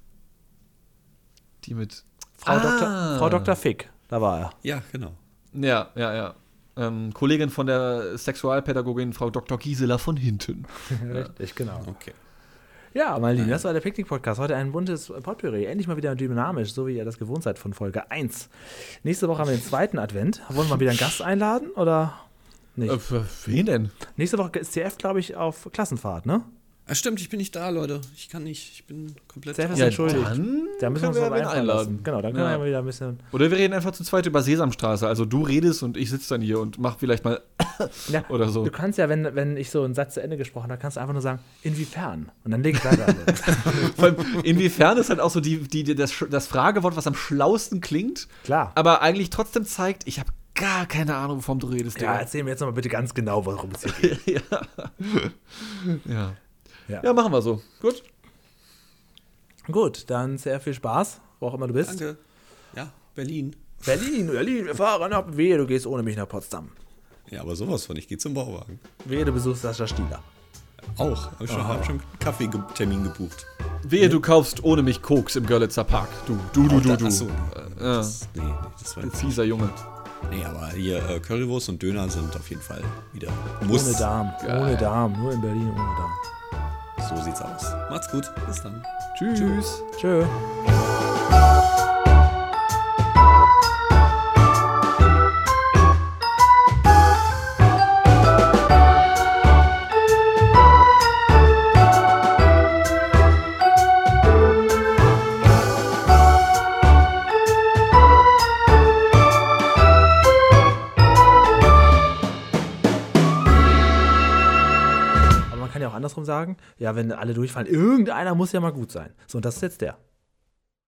Die mit. Frau, Ah. Doktor, Frau Doktor Fick, da war er. Ja, genau. Ja, ja, ja. Ähm, Kollegin von der Sexualpädagogin Frau Doktor Gisela von hinten. Richtig, genau. Okay. Ja, meine Lieben, das war der Picknick-Podcast. Heute ein buntes Potpourri. Endlich mal wieder dynamisch, so wie ihr das gewohnt seid von Folge eins. Nächste Woche haben wir den zweiten Advent. Wollen wir mal wieder einen Gast einladen oder nicht? Äh, für wen denn? Nächste Woche ist C F, glaube ich, auf Klassenfahrt, ne? Ah, stimmt, ich bin nicht da, Leute. Ich kann nicht. Ich bin komplett. C F ist Ja, entschuldigt. dann Da müssen wir uns können was wen einfallen lassen. Genau, dann können wir Ja. ja mal wieder ein bisschen. Oder wir reden einfach zu zweit über Sesamstraße. Also du redest und ich sitze dann hier und mach vielleicht mal Ja, oder so. Du kannst ja, wenn, wenn ich so einen Satz zu Ende gesprochen habe, kannst du einfach nur sagen, inwiefern? Und dann leg ich weiter. Vor allem, inwiefern ist halt auch so die, die, die, das, das Fragewort, was am schlausten klingt, Klar. aber eigentlich trotzdem zeigt, ich habe gar keine Ahnung, wovon du redest. Ja, Digga. erzähl mir jetzt nochmal bitte ganz genau, worum es hier geht. ja. ja. Ja. Ja, machen wir so. Gut. Gut, dann sehr viel Spaß, wo auch immer du bist. Danke. Ja, Berlin. Berlin, Berlin, wir fahren nach Wehe, du gehst ohne mich nach Potsdam. Ja, aber sowas von. Ich gehe zum Bauwagen. Wehe, du besuchst Sascha Stieler. Auch. Hab ich schon, hab schon einen Kaffeetermin gebucht. Wehe, du kaufst ohne mich Koks im Görlitzer Park. Du, du, du, du, du. Achso. Äh, ja. Das, nee, nee, das war Ein jetzt. fieser Junge. Nee, aber hier äh, Currywurst und Döner sind auf jeden Fall wieder Muss. Ohne Darm, Geil. ohne Darm, nur in Berlin ohne Darm. So sieht's aus. Macht's gut. Bis dann. Tschüss. Tschö. Aber man kann ja auch andersrum sagen, ja, wenn alle durchfallen, irgendeiner muss ja mal gut sein. So, und das ist jetzt der.